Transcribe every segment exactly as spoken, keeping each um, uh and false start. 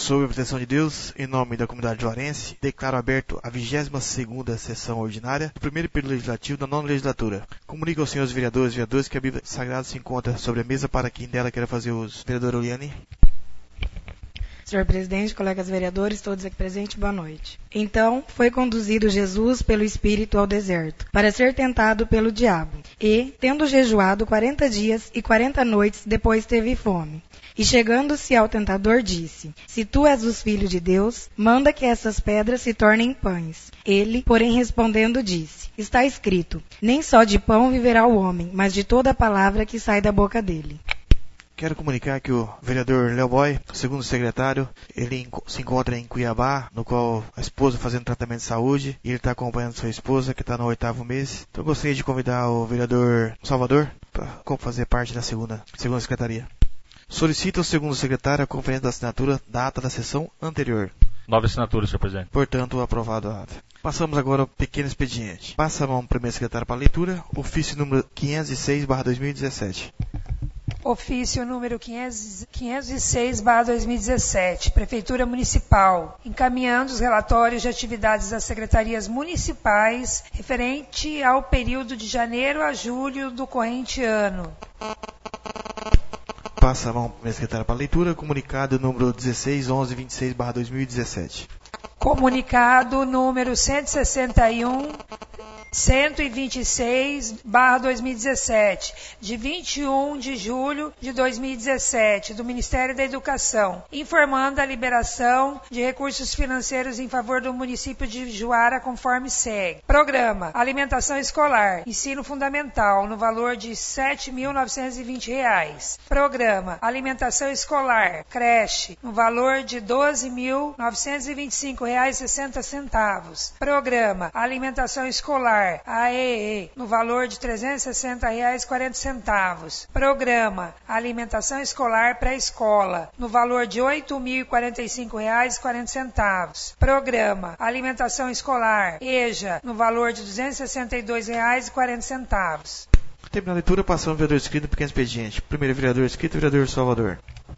Sob a proteção de Deus, em nome da comunidade juarense, declaro aberto a vigésima segunda sessão ordinária do primeiro período legislativo da nona legislatura. Comunico aos senhores vereadores e vereadoras que a Bíblia Sagrada se encontra sobre a mesa para quem dela queira fazer uso. Vereadora Oliane. Senhor presidente, colegas vereadores, todos aqui presentes, boa noite. Então, foi conduzido Jesus pelo Espírito ao deserto, para ser tentado pelo diabo. E, tendo jejuado quarenta dias e quarenta noites, depois teve fome. E chegando-se ao tentador, disse: Se tu és os filhos de Deus, manda que essas pedras se tornem pães. Ele, porém, respondendo, disse: Está escrito: Nem só de pão viverá o homem, mas de toda a palavra que sai da boca dele. Quero comunicar que o vereador Léo Boy, segundo secretário, ele se encontra em Cuiabá, no qual a esposa fazendo tratamento de saúde, e ele está acompanhando sua esposa, que está no oitavo mês. Então eu gostaria de convidar o vereador Salvador para fazer parte da segunda, segunda secretaria. Solicita ao segundo secretário a conferência da assinatura da ata da sessão anterior. Nove assinaturas, senhor presidente. Portanto, aprovado a ata. Passamos agora ao pequeno expediente. Passa a mão primeiro secretário para a leitura, ofício número quinhentos e seis barra dois mil e dezessete. Ofício número quinhentos e seis barra dois mil e dezessete, Prefeitura Municipal, encaminhando os relatórios de atividades das secretarias municipais referente ao período de janeiro a julho do corrente ano. Passa a mão primeiro secretário para a leitura, comunicado número dezesseis mil cento e vinte e seis barra dois mil e dezessete. Comunicado número cento e sessenta e um, cento e vinte e seis barra dois mil e dezessete, de vinte e um de julho de dois mil e dezessete, do Ministério da Educação, informando a liberação de recursos financeiros em favor do município de Juara, conforme segue. Programa Alimentação Escolar, Ensino Fundamental, no valor de sete mil novecentos e vinte reais. Programa Alimentação Escolar, Creche, no valor de doze mil novecentos e vinte e cinco reais e sessenta centavos. Programa Alimentação Escolar, A E E, no valor de trezentos e sessenta reais e quarenta centavos. Programa Alimentação Escolar Pré-Escola, no valor de oito mil e quarenta e cinco reais e quarenta centavos. Programa Alimentação Escolar E J A, no valor de duzentos e sessenta e dois reais e quarenta centavos. Terminando a leitura, passamos ao vereador inscrito no pequeno expediente. Primeiro vereador inscrito, vereador Salvador.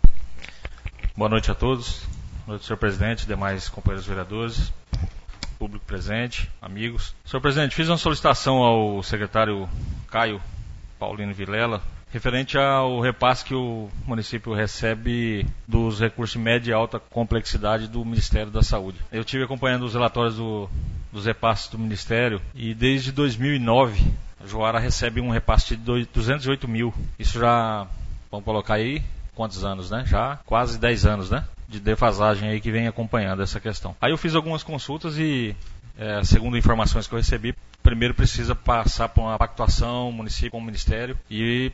Boa noite a todos. Boa noite, senhor presidente, demais companheiros vereadores, público presente, amigos. Senhor presidente, fiz uma solicitação ao secretário Caio Paulino Vilela referente ao repasse que o município recebe dos recursos de média e alta complexidade do Ministério da Saúde. Eu tive acompanhando os relatórios do, dos repasses do Ministério e desde dois mil e nove a Juara recebe um repasse de duzentos e oito mil. Isso já, vamos colocar aí, quantos anos, né? Já quase dez anos, né? De defasagem aí que vem acompanhando essa questão. Aí eu fiz algumas consultas e, é, segundo informações que eu recebi, primeiro precisa passar por uma pactuação, município com o Ministério e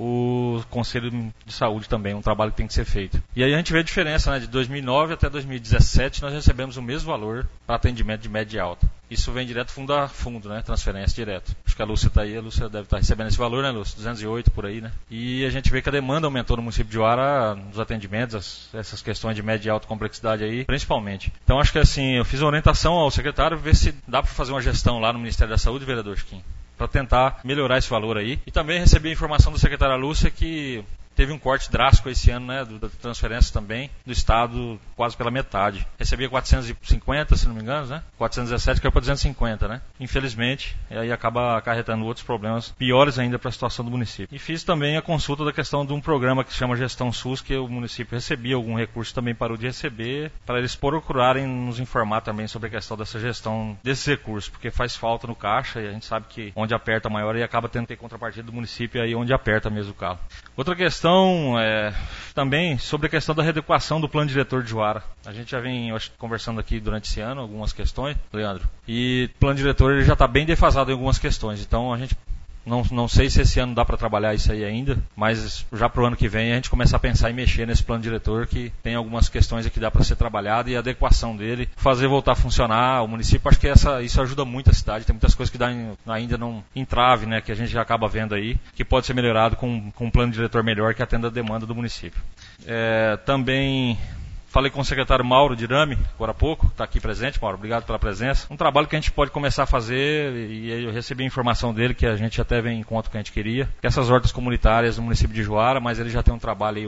o Conselho de Saúde também, um trabalho que tem que ser feito. E aí a gente vê a diferença, né? De dois mil e nove até dois mil e dezessete nós recebemos o mesmo valor para atendimento de média e alta. Isso vem direto fundo a fundo, né? Transferência direto. Acho que a Lúcia está aí, a Lúcia deve estar recebendo esse valor, né, Lúcia? duzentos e oito por aí, né? E a gente vê que a demanda aumentou no município de Juara nos atendimentos, as, essas questões de média e alta complexidade aí, principalmente. Então acho que assim, eu fiz uma orientação ao secretário, ver se dá para fazer uma gestão lá no Ministério da Saúde, vereador Chiquinho, para tentar melhorar esse valor aí. E também recebi a informação da secretária Lúcia que teve um corte drástico esse ano, né, da transferência também do Estado, quase pela metade. Recebia quatrocentos e cinquenta, se não me engano, né? quatrocentos e dezessete caiu para duzentos e cinquenta, né? Infelizmente, e aí acaba acarretando outros problemas piores ainda para a situação do município. E fiz também a consulta da questão de um programa que se chama Gestão SUS, que o município recebia algum recurso, também parou de receber, para eles procurarem nos informar também sobre a questão dessa gestão desses recursos, porque faz falta no caixa e a gente sabe que onde aperta maior e acaba tendo que ter contrapartida do município aí onde aperta mesmo o calo. Outra questão é, também sobre a questão da readequação do plano diretor de Juara. A gente já vem, eu acho, conversando aqui durante esse ano algumas questões, Leandro, e o plano diretor ele já está bem defasado em algumas questões, então a gente Não, não sei se esse ano dá para trabalhar isso aí ainda, mas já para o ano que vem a gente começar a pensar em mexer nesse plano diretor, que tem algumas questões aqui que dá para ser trabalhado e a adequação dele, fazer voltar a funcionar. O município, acho que essa, isso ajuda muito a cidade, tem muitas coisas que dá em, ainda não entrave, né, que a gente já acaba vendo aí, que pode ser melhorado com, com um plano diretor melhor que atenda a demanda do município. É, também falei com o secretário Mauro Dirame, agora há pouco, está aqui presente. Mauro, obrigado pela presença. Um trabalho que a gente pode começar a fazer, e eu recebi a informação dele que a gente até vem em conta que a gente queria, que essas hortas comunitárias no município de Juara, mas ele já tem um trabalho aí, um,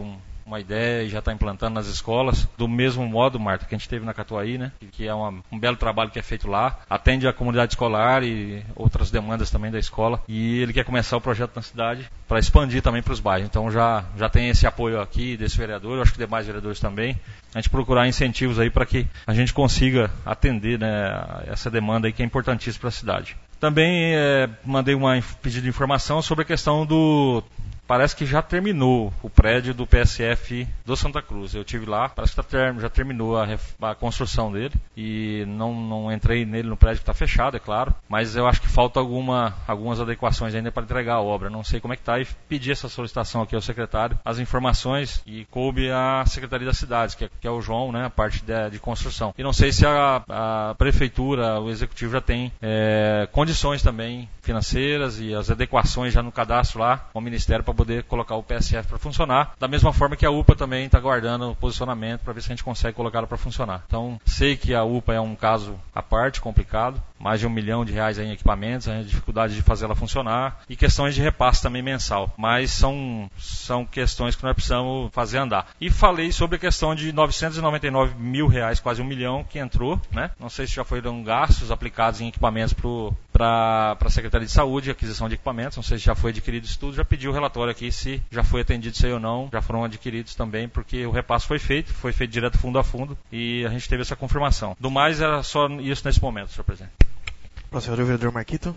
uma ideia e já está implantando nas escolas, do mesmo modo, Marta, que a gente teve na Catuaí, né? Que é uma, um belo trabalho que é feito lá, atende a comunidade escolar e outras demandas também da escola, e ele quer começar o projeto na cidade para expandir também para os bairros. Então já, já tem esse apoio aqui desse vereador, eu acho que demais vereadores também, a gente procurar incentivos aí para que a gente consiga atender, né, essa demanda aí que é importantíssima para a cidade. Também é, mandei um pedido de informação sobre a questão do... Parece que já terminou o prédio do P S F do Santa Cruz. Eu estive lá, parece que tá ter, já terminou a, a construção dele. E não, não entrei nele no prédio que está fechado, é claro. Mas eu acho que falta alguma, algumas adequações ainda para entregar a obra. Não sei como é que está. E pedi essa solicitação aqui ao secretário, as informações, e coube à Secretaria das Cidades, que é, que é o João, né, a parte de, de construção. E não sei se a, a Prefeitura, o Executivo já tem é, condições também financeiras e as adequações já no cadastro lá, com o Ministério, para poder colocar o P S F para funcionar, da mesma forma que a U P A também está aguardando o posicionamento para ver se a gente consegue colocá-la para funcionar. Então, sei que a U P A é um caso à parte, complicado, mais de um milhão de reais em equipamentos, a dificuldade de fazer ela funcionar, e questões de repasse também mensal, mas são, são questões que nós precisamos fazer andar. E falei sobre a questão de novecentos e noventa e nove mil reais, quase um milhão, que entrou, né? Não sei se já foram gastos aplicados em equipamentos para a Secretaria de Saúde, aquisição de equipamentos, não sei se já foi adquirido isso tudo, já pedi o relatório aqui se já foi atendido isso aí ou não, já foram adquiridos também, porque o repasse foi feito, foi feito direto fundo a fundo, e a gente teve essa confirmação. Do mais, era só isso nesse momento, senhor presidente. Próximo, vereador Marquito.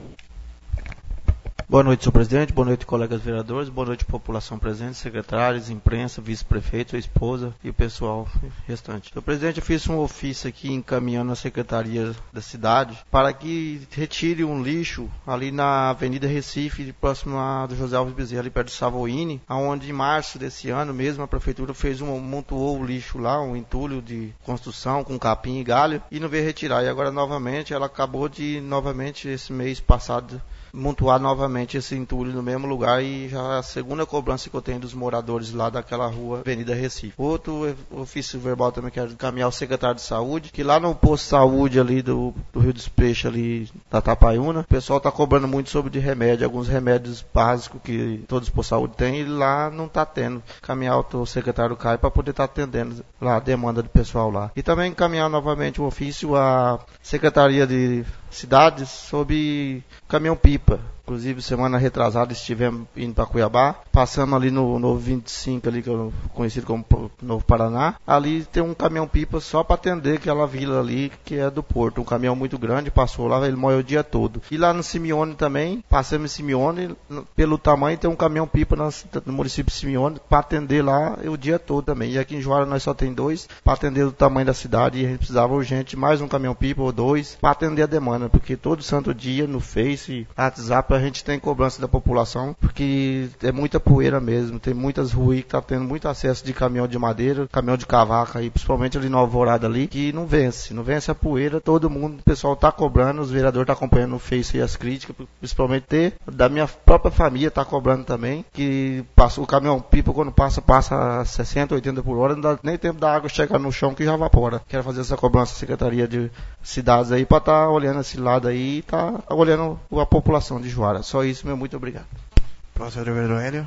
Boa noite, senhor presidente. Boa noite, colegas vereadores. Boa noite, população presente, secretários, imprensa, vice-prefeito, a esposa e o pessoal restante. Senhor presidente, eu fiz um ofício aqui encaminhando a secretaria da cidade para que retire um lixo ali na Avenida Recife, próximo a do José Alves Bezerra, ali perto do Savoini, onde em março desse ano mesmo a prefeitura fez um, montuou o lixo lá, um entulho de construção com capim e galho, e não veio retirar. E agora novamente ela acabou de, novamente esse mês passado, montuar novamente esse entulho no mesmo lugar, e já é a segunda cobrança que eu tenho dos moradores lá daquela rua Avenida Recife. Outro ofício verbal também quero encaminhar ao secretário de Saúde, que lá no posto de saúde ali do, do Rio dos Peixes, ali da Tapaiúna, o pessoal está cobrando muito sobre de remédio, alguns remédios básicos que todos os postos de saúde têm, e lá não está tendo. Encaminhar o secretário Caio para poder estar tá atendendo lá a demanda do pessoal lá. E também encaminhar novamente um ofício à Secretaria de Cidades sobre caminhão-pipa. Inclusive, semana retrasada estivemos indo para Cuiabá, passamos ali no Novo vinte e cinco, ali, que eu conhecido como Novo Paraná. Ali tem um caminhão-pipa só para atender aquela vila ali, que é do Porto. Um caminhão muito grande, passou lá, ele morreu o dia todo. E lá no Simeone também, passamos em Simeone, pelo tamanho, tem um caminhão-pipa no município de Simeone para atender lá o dia todo também. E aqui em Juara nós só tem dois para atender o tamanho da cidade, e a gente precisava urgente mais um caminhão-pipa ou dois para atender a demanda, porque todo santo dia no Face, WhatsApp, a gente tem cobrança da população, porque é muita poeira mesmo, tem muitas ruas que tá tendo muito acesso de caminhão de madeira, caminhão de cavaca, e principalmente ali na Alvorada ali, que não vence, não vence a poeira, todo mundo, o pessoal tá cobrando, os vereadores tá acompanhando no Face e as críticas, principalmente ter, da minha própria família tá cobrando também, que passa, o caminhão pipa quando passa, passa a sessenta, oitenta por hora, não dá nem tempo da água chegar no chão que já evapora. Quero fazer essa cobrança à Secretaria de Cidades aí, para tá olhando esse lado aí e tá olhando a população de Juara. Só isso, meu muito obrigado. Próximo, vereador Hélio.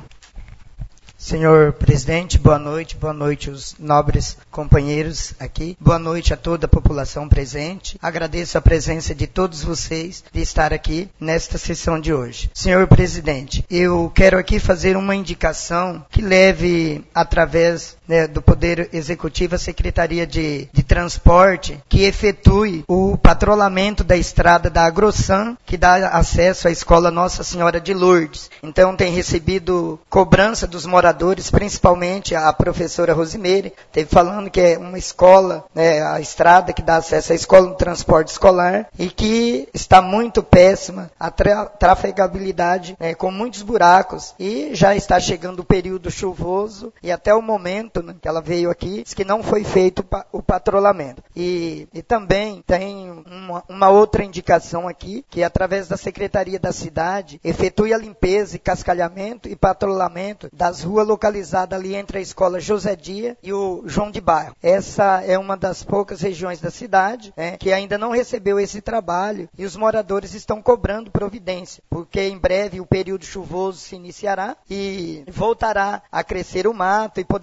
Senhor presidente, boa noite, boa noite aos nobres companheiros aqui, boa noite a toda a população presente. Agradeço a presença de todos vocês de estar aqui nesta sessão de hoje. Senhor presidente, eu quero aqui fazer uma indicação que leve através, né, do Poder Executivo a Secretaria de, de Transporte, que efetue o patrulhamento da estrada da Agrosan, que dá acesso à Escola Nossa Senhora de Lourdes. Então tem recebido cobrança dos moradores, principalmente a professora Rosimeire, teve falando que é uma escola, né, a estrada que dá acesso à escola no transporte escolar, e que está muito péssima, a tra trafegabilidade, né, com muitos buracos, e já está chegando o período chuvoso, e até o momento, né, que ela veio aqui, diz que não foi feito pa o patrulhamento. E, e também tem uma, uma outra indicação aqui, que através da Secretaria da Cidade, efetue a limpeza e cascalhamento e patrulhamento das ruas localizada ali entre a escola José Dia e o João de Bairro. Essa é uma das poucas regiões da cidade, né, que ainda não recebeu esse trabalho, e os moradores estão cobrando providência, porque em breve o período chuvoso se iniciará e voltará a crescer o mato e poderá ser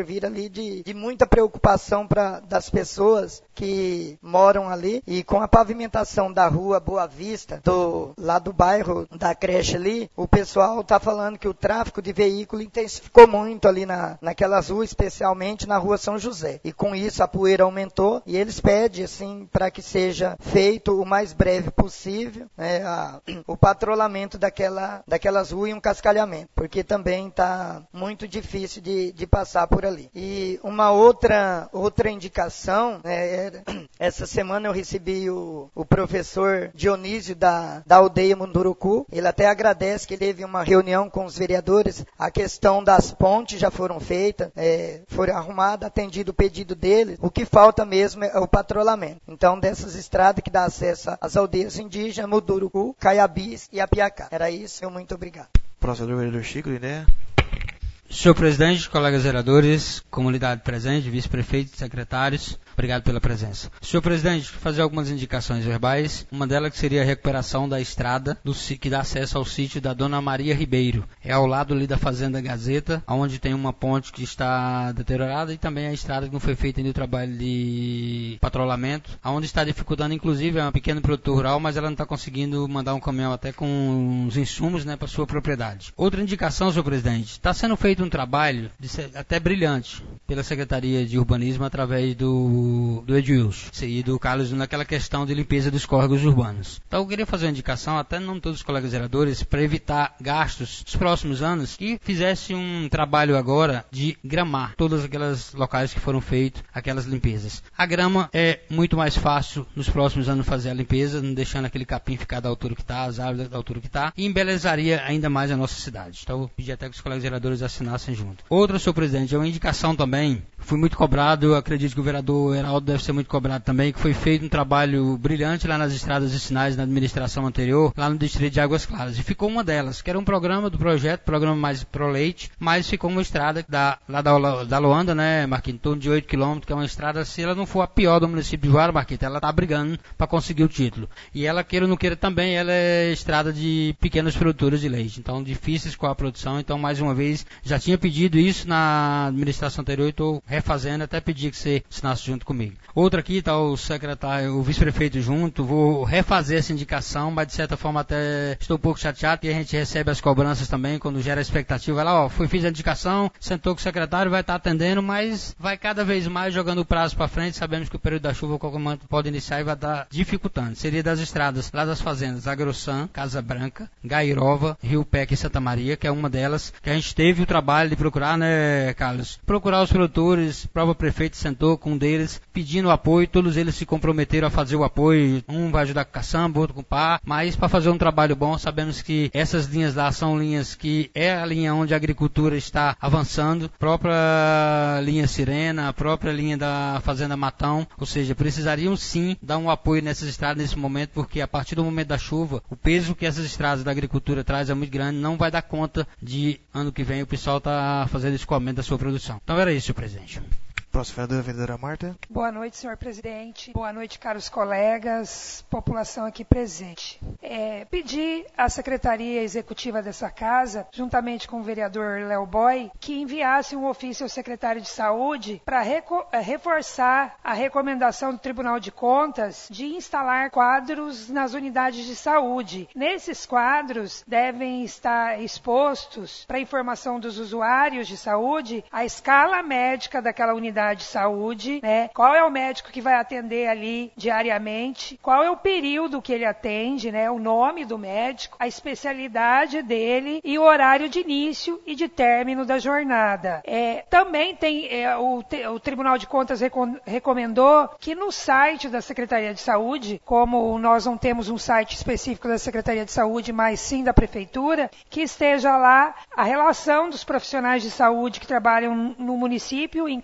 servir ali de, de muita preocupação para das pessoas que moram ali. E com a pavimentação da rua Boa Vista, do, lá do bairro da creche ali, o pessoal está falando que o tráfego de veículo intensificou muito ali na, naquelas ruas, especialmente na rua São José. E com isso a poeira aumentou e eles pedem assim para que seja feito o mais breve possível, né, a, o patrulhamento daquela, daquelas ruas e um cascalhamento, porque também está muito difícil de, de passar por ali. E uma outra, outra indicação, né, era, essa semana eu recebi o, o professor Dionísio da, da aldeia Munduruku. Ele até agradece que teve uma reunião com os vereadores, a questão das pontes já foram feitas, é, foram arrumadas, atendido o pedido dele. O que falta mesmo é o patrulhamento. Então, dessas estradas que dá acesso às aldeias indígenas, Munduruku, Caiabis e Apiacá. Era isso, eu muito obrigado. Próximo, vereador Chico, né? Senhor presidente, colegas vereadores, comunidade presente, vice-prefeitos, secretários, obrigado pela presença. Senhor presidente, fazer algumas indicações verbais. Uma delas que seria a recuperação da estrada do, que dá acesso ao sítio da Dona Maria Ribeiro. É ao lado ali da Fazenda Gazeta, onde tem uma ponte que está deteriorada e também a estrada que não foi feita ainda o trabalho de patrulhamento, onde está dificultando, inclusive, é uma pequena produtor rural, mas ela não está conseguindo mandar um caminhão até com os insumos, né, para sua propriedade. Outra indicação, senhor presidente, está sendo feito um trabalho de, até brilhante pela Secretaria de Urbanismo através do, do Edilson e do Carlos naquela questão de limpeza dos córregos urbanos. Então eu queria fazer uma indicação, até não todos os colegas vereadores, para evitar gastos nos próximos anos, que fizesse um trabalho agora de gramar todos aqueles locais que foram feitos, aquelas limpezas. A grama é muito mais fácil nos próximos anos fazer a limpeza, não deixando aquele capim ficar da altura que está, as árvores da altura que está, e embelezaria ainda mais a nossa cidade. Então eu pedi até que os colegas vereadores assinassem junto. Outra, senhor presidente, é uma indicação também, fui muito cobrado, eu acredito que o vereador Heraldo deve ser muito cobrado também, que foi feito um trabalho brilhante lá nas estradas e sinais na administração anterior, lá no distrito de Águas Claras, e ficou uma delas, que era um programa do projeto, programa mais pro leite, mas ficou uma estrada da, lá da, da Loanda, né, Marquinhos, em torno de oito quilômetros, que é uma estrada, se ela não for a pior do município de Vara, Marquinhos, ela está brigando para conseguir o título. E ela, queira ou não queira também, ela é estrada de pequenos produtores de leite, então difíceis com a produção, então mais uma vez, já tinha pedido isso na administração anterior e estou refazendo, até pedir que você assinasse junto comigo. Outra aqui está o secretário, o vice-prefeito junto, vou refazer essa indicação, mas de certa forma até estou um pouco chateado, porque a gente recebe as cobranças também, quando gera expectativa, vai lá, ó, fui, fiz a indicação, sentou com o secretário, vai estar atendendo, mas vai cada vez mais jogando o prazo para frente, sabemos que o período da chuva qualquer momento pode iniciar e vai estar dificultando. Seria das estradas lá das fazendas Agroçã, Casa Branca, Gairova, Rio Peca e Santa Maria, que é uma delas, que a gente teve o trabalho de procurar, né, Carlos? Procurar os produtores, o próprio prefeito sentou com um deles, pedindo apoio, todos eles se comprometeram a fazer o apoio, um vai ajudar com caçamba, outro com pá, mas para fazer um trabalho bom, sabemos que essas linhas lá são linhas que é a linha onde a agricultura está avançando, a própria linha Sirena, a própria linha da Fazenda Matão, ou seja, precisariam sim dar um apoio nessas estradas nesse momento, porque a partir do momento da chuva, o peso que essas estradas da agricultura traz é muito grande, não vai dar conta de ano que vem o pessoal está fazendo escoamento da sua produção. Então era isso, senhor presidente. Próximo vereador, a vereadora Marta. Boa noite, senhor presidente. Boa noite, caros colegas, população aqui presente. É, pedi à Secretaria Executiva dessa casa, juntamente com o vereador Léo Boy, que enviasse um ofício ao secretário de Saúde para reforçar a recomendação do Tribunal de Contas de instalar quadros nas unidades de saúde. Nesses quadros devem estar expostos para informação dos usuários de saúde a escala médica daquela unidade de saúde, né? Qual é o médico que vai atender ali diariamente, qual é o período que ele atende, né? O nome do médico, a especialidade dele e o horário de início e de término da jornada. É, também tem é, o, o Tribunal de Contas recom, recomendou que no site da Secretaria de Saúde, como nós não temos um site específico da Secretaria de Saúde, mas sim da Prefeitura, que esteja lá a relação dos profissionais de saúde que trabalham no município, em cada unidade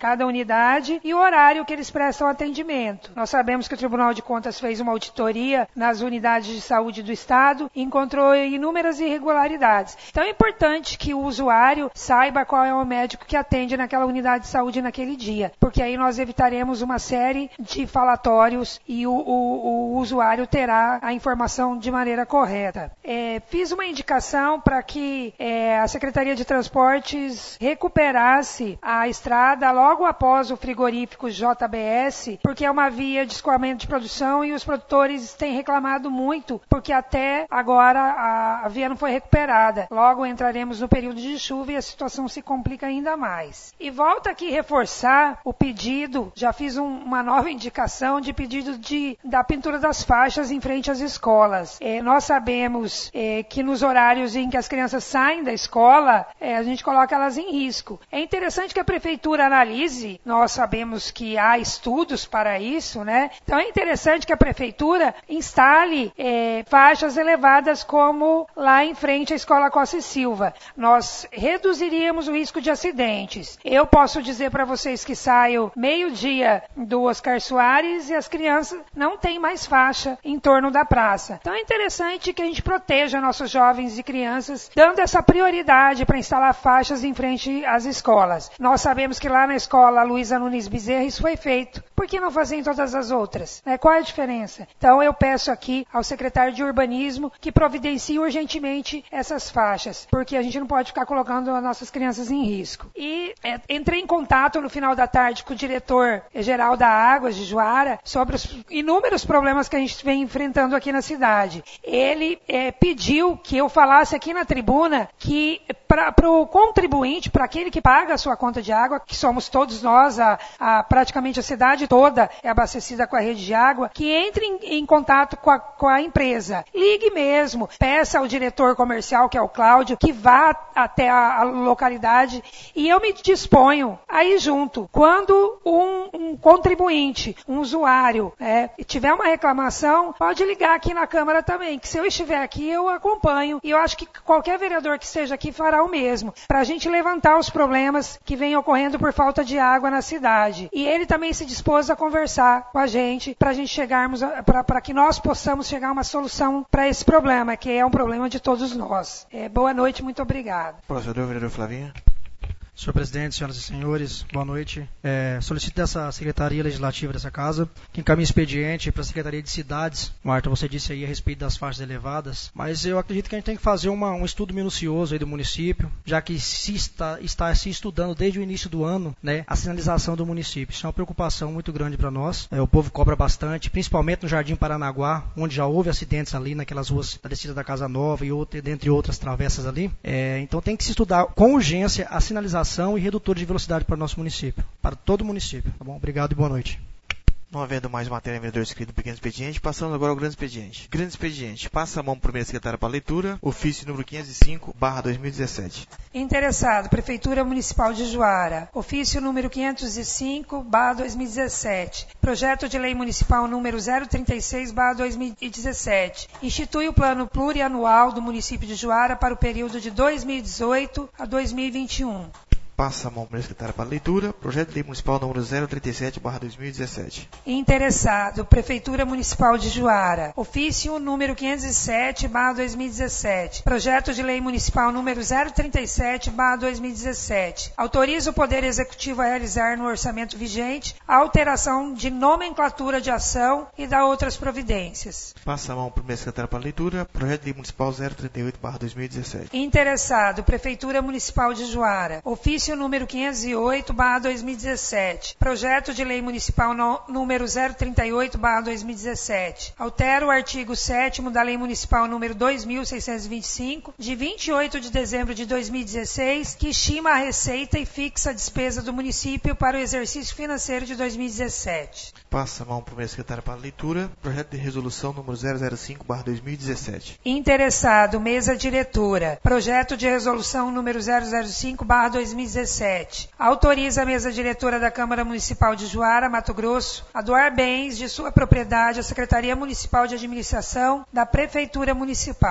unidade e o horário que eles prestam atendimento. Nós sabemos que o Tribunal de Contas fez uma auditoria nas unidades de saúde do Estado e encontrou inúmeras irregularidades. Então é importante que o usuário saiba qual é o médico que atende naquela unidade de saúde naquele dia, porque aí nós evitaremos uma série de falatórios e o, o, o usuário terá a informação de maneira correta. É, fiz uma indicação para que é, a Secretaria de Transportes recuperasse a estrada logo após o frigorífico J B S, porque é uma via de escoamento de produção e os produtores têm reclamado muito, porque até agora a, a via não foi recuperada. Logo entraremos no período de chuva e a situação se complica ainda mais. E volto aqui reforçar o pedido, já fiz um, uma nova indicação de pedido de, da pintura das faixas em frente às escolas. É, nós sabemos é, que nos horários em que as crianças saem da escola, é, a gente coloca elas em risco. É interessante que a prefeitura analise, nós sabemos que há estudos para isso, né? Então é interessante que a prefeitura instale é, faixas elevadas como lá em frente à Escola Costa e Silva. Nós reduziríamos o risco de acidentes. Eu posso dizer para vocês que saio meio-dia do Oscar Soares e as crianças não têm mais faixa em torno da praça. Então é interessante que a gente proteja nossos jovens e crianças, dando essa prioridade para instalar faixas em frente às escolas. Nós sabemos que lá na escola Luísa Nunes Bezerra isso foi feito. Por que não fazer em todas as outras? Né? Qual é a diferença? Então eu peço aqui ao secretário de Urbanismo que providencie urgentemente essas faixas, porque a gente não pode ficar colocando as nossas crianças em risco. E é, entrei em contato no final da tarde com o diretor-geral da Águas de Juara sobre os inúmeros problemas que a gente vem enfrentando aqui na cidade. Ele é, pediu que eu falasse aqui na tribuna que para o contribuinte, para aquele que paga a sua conta de água, que somos todos nós, a, a, praticamente a cidade toda é abastecida com a rede de água, que entre em, em contato com a, com a empresa. Ligue mesmo, peça ao diretor comercial, que é o Cláudio, que vá até a, a localidade e eu me disponho a ir junto. Quando um, um contribuinte, um usuário, é, tiver uma reclamação, pode ligar aqui na Câmara também, que se eu estiver aqui eu acompanho. E eu acho que qualquer vereador que esteja aqui fará o mesmo, para a gente levantar os problemas que vêm ocorrendo por falta de água na cidade. E ele também se dispôs a conversar com a gente, para a gente chegarmos, para que nós possamos chegar a uma solução para esse problema, que é um problema de todos nós. É, boa noite, muito obrigado. Próximo, vereador Flavinha. Senhor presidente, senhoras e senhores, boa noite. É, solicito dessa Secretaria Legislativa dessa casa que encaminhe expediente para a Secretaria de Cidades. Marta, você disse aí a respeito das faixas elevadas, mas eu acredito que a gente tem que fazer uma, um estudo minucioso aí do município, já que se está, está se estudando desde o início do ano, né, a sinalização do município. Isso é uma preocupação muito grande para nós. É, o povo cobra bastante, principalmente no Jardim Paranaguá, onde já houve acidentes ali naquelas ruas da descida da Casa Nova e outra, dentre outras travessas ali. É, então tem que se estudar com urgência a sinalização e redutor de velocidade para o nosso município, para todo o município. Tá bom? Obrigado e boa noite. Não havendo mais matéria, vereador escrito do pequeno expediente, passamos agora ao grande expediente. Grande expediente. Passa a mão para o primeiro secretário para leitura, ofício número quinhentos e cinco, barra dois mil e dezessete. Interessado, Prefeitura Municipal de Juara. Ofício número quinhentos e cinco, barra dois mil e dezessete. Projeto de Lei Municipal número zero trinta e seis, barra dois mil e dezessete. Institui o Plano Plurianual do município de Juara para o período de dois mil e dezoito a dois mil e vinte e um. Passa a mão para o secretário para leitura, projeto de lei municipal número zero trinta e sete, barra dois mil e dezessete. Interessado, Prefeitura Municipal de Juara. Ofício número quinhentos e sete, barra dois mil e dezessete. Projeto de lei municipal número zero trinta e sete, barra dois mil e dezessete. Autoriza o Poder Executivo a realizar no orçamento vigente a alteração de nomenclatura de ação e da outras providências. Passa a mão para o primeiro secretário para leitura, projeto de lei municipal zero trinta e oito, barra dois mil e dezessete. Interessado, Prefeitura Municipal de Juara. Ofício número quinhentos e oito, barra dois mil e dezessete. Projeto de lei municipal no, número zero trinta e oito, barra dois mil e dezessete. Altera o artigo sétimo da lei municipal número dois mil seiscentos e vinte e cinco, de vinte e oito de dezembro de dois mil e dezesseis, que estima a receita e fixa a despesa do município para o exercício financeiro de dois mil e dezessete. Passa a mão para o primeiro secretário para leitura, projeto de resolução número zero zero cinco, barra dois mil e dezessete. Interessado, mesa diretora. Projeto de resolução número zero zero cinco, barra dois mil e dezessete. Autoriza a mesa diretora da Câmara Municipal de Juara, Mato Grosso, a doar bens de sua propriedade à Secretaria Municipal de Administração da Prefeitura Municipal.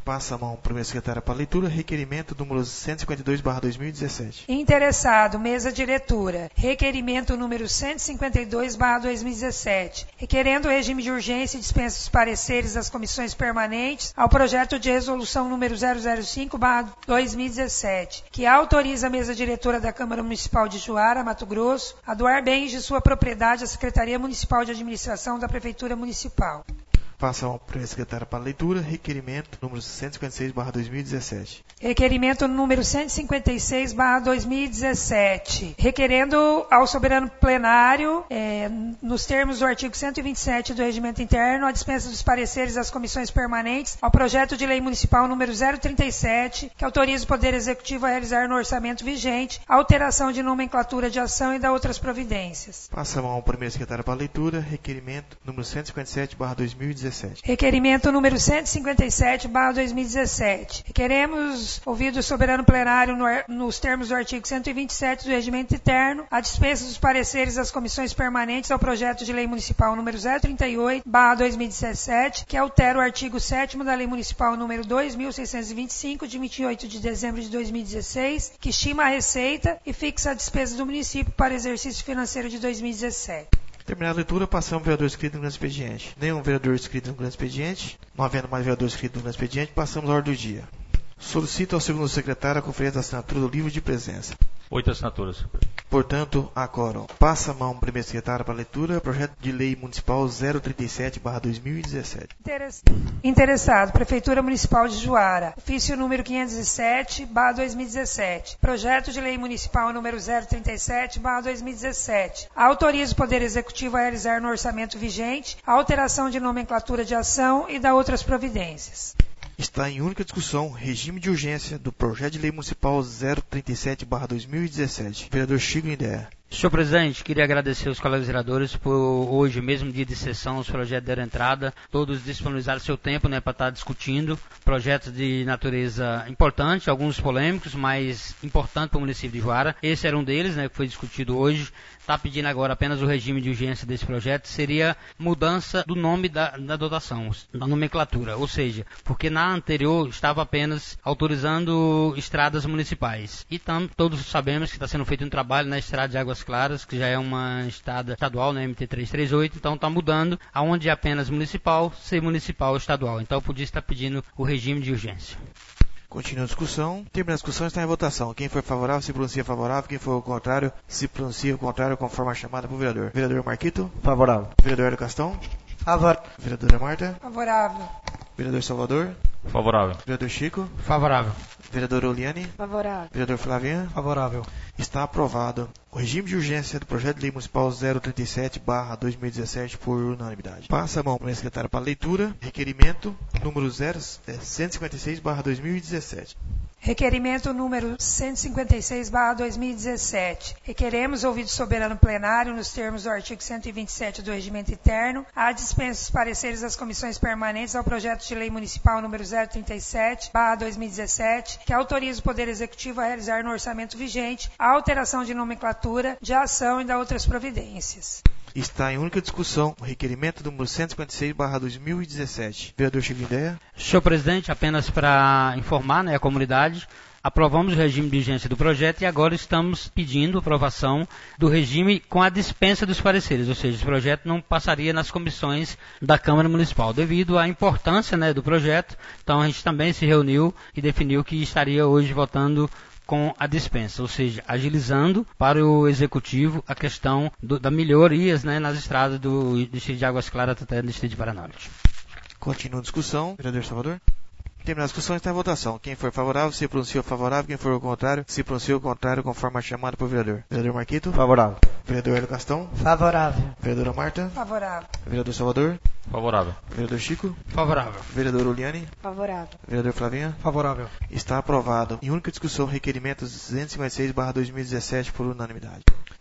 Passa a mão para o meu secretário para leitura. Requerimento número cento e cinquenta e dois barra dois mil e dezessete. Interessado, mesa diretora. Requerimento número cento e cinquenta e dois barra dois mil e dezessete. Requerendo o regime de urgência e dispensa dos pareceres das comissões permanentes ao projeto de resolução número zero zero cinco barra dois mil e dezessete, que autoriza a mesa diretora da Câmara Municipal de Juara, Mato Grosso, a doar bens de sua propriedade à Secretaria Municipal de Administração da Prefeitura Municipal. Passa ao primeiro secretário para leitura. Requerimento número cento e cinquenta e seis barra dois mil e dezessete. Requerimento número cento e cinquenta e seis barra dois mil e dezessete. Requerendo ao soberano plenário, é, nos termos do artigo cento e vinte e sete do Regimento Interno, a dispensa dos pareceres das comissões permanentes ao projeto de lei municipal número zero trinta e sete, que autoriza o Poder Executivo a realizar no orçamento vigente a alteração de nomenclatura de ação e da outras providências. Passa a mão ao primeiro secretário para leitura. Requerimento número cento e cinquenta e sete barra dois mil e dezessete. Requerimento número cento e cinquenta e sete barra dois mil e dezessete. Requeremos, ouvido o soberano plenário no, nos termos do artigo cento e vinte e sete do Regimento Interno, a dispensa dos pareceres das comissões permanentes ao projeto de lei municipal número zero trinta e oito barra dois mil e dezessete, que altera o artigo sétimo da lei municipal número dois mil seiscentos e vinte e cinco, de vinte e oito de dezembro de dois mil e dezesseis, que estima a receita e fixa a despesa do município para o exercício financeiro de dois mil e dezessete. Terminada a leitura, passamos ao vereador inscrito no grande expediente. Nenhum vereador inscrito no grande expediente. Não havendo mais vereador inscrito no grande expediente, passamos à ordem do dia. Solicito ao segundo secretário a conferência da assinatura do livro de presença. Oito assinaturas. Portanto, a quórum. Passa a mão ao primeiro secretário para a leitura. Projeto de lei municipal zero trinta e sete barra dois mil e dezessete. Interessado, Prefeitura Municipal de Juara. Ofício número quinhentos e sete barra dois mil e dezessete. Projeto de lei municipal número zero trinta e sete barra dois mil e dezessete. Autoriza o Poder Executivo a realizar no orçamento vigente a alteração de nomenclatura de ação e da outras providências. Está em única discussão regime de urgência do projeto de lei municipal zero trinta e sete barra dois mil e dezessete. Vereador Chico Indé. Senhor presidente, queria agradecer aos colegas vereadores por hoje, mesmo dia de sessão, os projetos deram entrada, todos disponibilizaram seu tempo, né, para estar discutindo projetos de natureza importante, alguns polêmicos, mas importante para o município de Juara. Esse era um deles, né, que foi discutido hoje. Está pedindo agora apenas o regime de urgência desse projeto, seria mudança do nome da, da dotação, da nomenclatura, ou seja, porque na anterior estava apenas autorizando estradas municipais. E tam, todos sabemos que está sendo feito um trabalho na estrada de Águas Claras, que já é uma estrada estadual, na M T trezentos e trinta e oito, então está mudando, aonde é apenas municipal, ser municipal estadual. Então, por isso está pedindo o regime de urgência. Continua a discussão. Termina a discussão, está em votação. Quem for favorável, se pronuncia favorável. Quem for contrário, se pronuncia contrário, conforme a chamada para o vereador. Vereador Marquito. Favorável. Vereador Hélio Castão. Favorável. Vereadora Marta. Favorável. Vereador Salvador. Favorável. Vereador Chico. Favorável. Vereadora Oliane. Favorável. Vereador Flavinha. Favorável. Está aprovado o regime de urgência do projeto de lei municipal zero trinta e sete barra dois mil e dezessete por unanimidade. Passa a mão para o secretário para leitura. Requerimento número zero, é, cento e cinquenta e seis barra dois mil e dezessete. Requerimento número cento e cinquenta e seis barra dois mil e dezessete. Requeremos, ouvido soberano plenário, nos termos do artigo cento e vinte e sete do Regimento Interno, a dispensa dos pareceres das comissões permanentes ao projeto de lei municipal número zero trinta e sete barra dois mil e dezessete, que autoriza o Poder Executivo a realizar no orçamento vigente a alteração de nomenclatura, de ação e da outras providências. Está em única discussão o requerimento número cento e cinquenta e seis barra dois mil e dezessete. Vereador Chico Indé. Senhor presidente, apenas para informar, né, a comunidade, aprovamos o regime de urgência do projeto e agora estamos pedindo aprovação do regime com a dispensa dos pareceres, ou seja, esse projeto não passaria nas comissões da Câmara Municipal, devido à importância, né, do projeto. Então a gente também se reuniu e definiu que estaria hoje votando com a dispensa, ou seja, agilizando para o Executivo a questão do, da melhorias, né, nas estradas do Distrito de Águas Claras até o Distrito de Paranorte. Continua a discussão. Vereador Salvador. Terminada a discussão, está em votação. Quem for favorável, se pronuncia favorável. Quem for o contrário, se pronuncia o contrário, conforme a chamada para o vereador. Vereador Marquito. Favorável. Vereador Hélio Castão. Favorável. Vereadora Marta. Favorável. Vereador Salvador. Favorável. Vereador Chico. Favorável. Vereador Oliane. Favorável. Vereador Flavinha. Favorável. Está aprovado. Em única discussão, requerimento duzentos e cinquenta e seis barra dois mil e dezessete por unanimidade.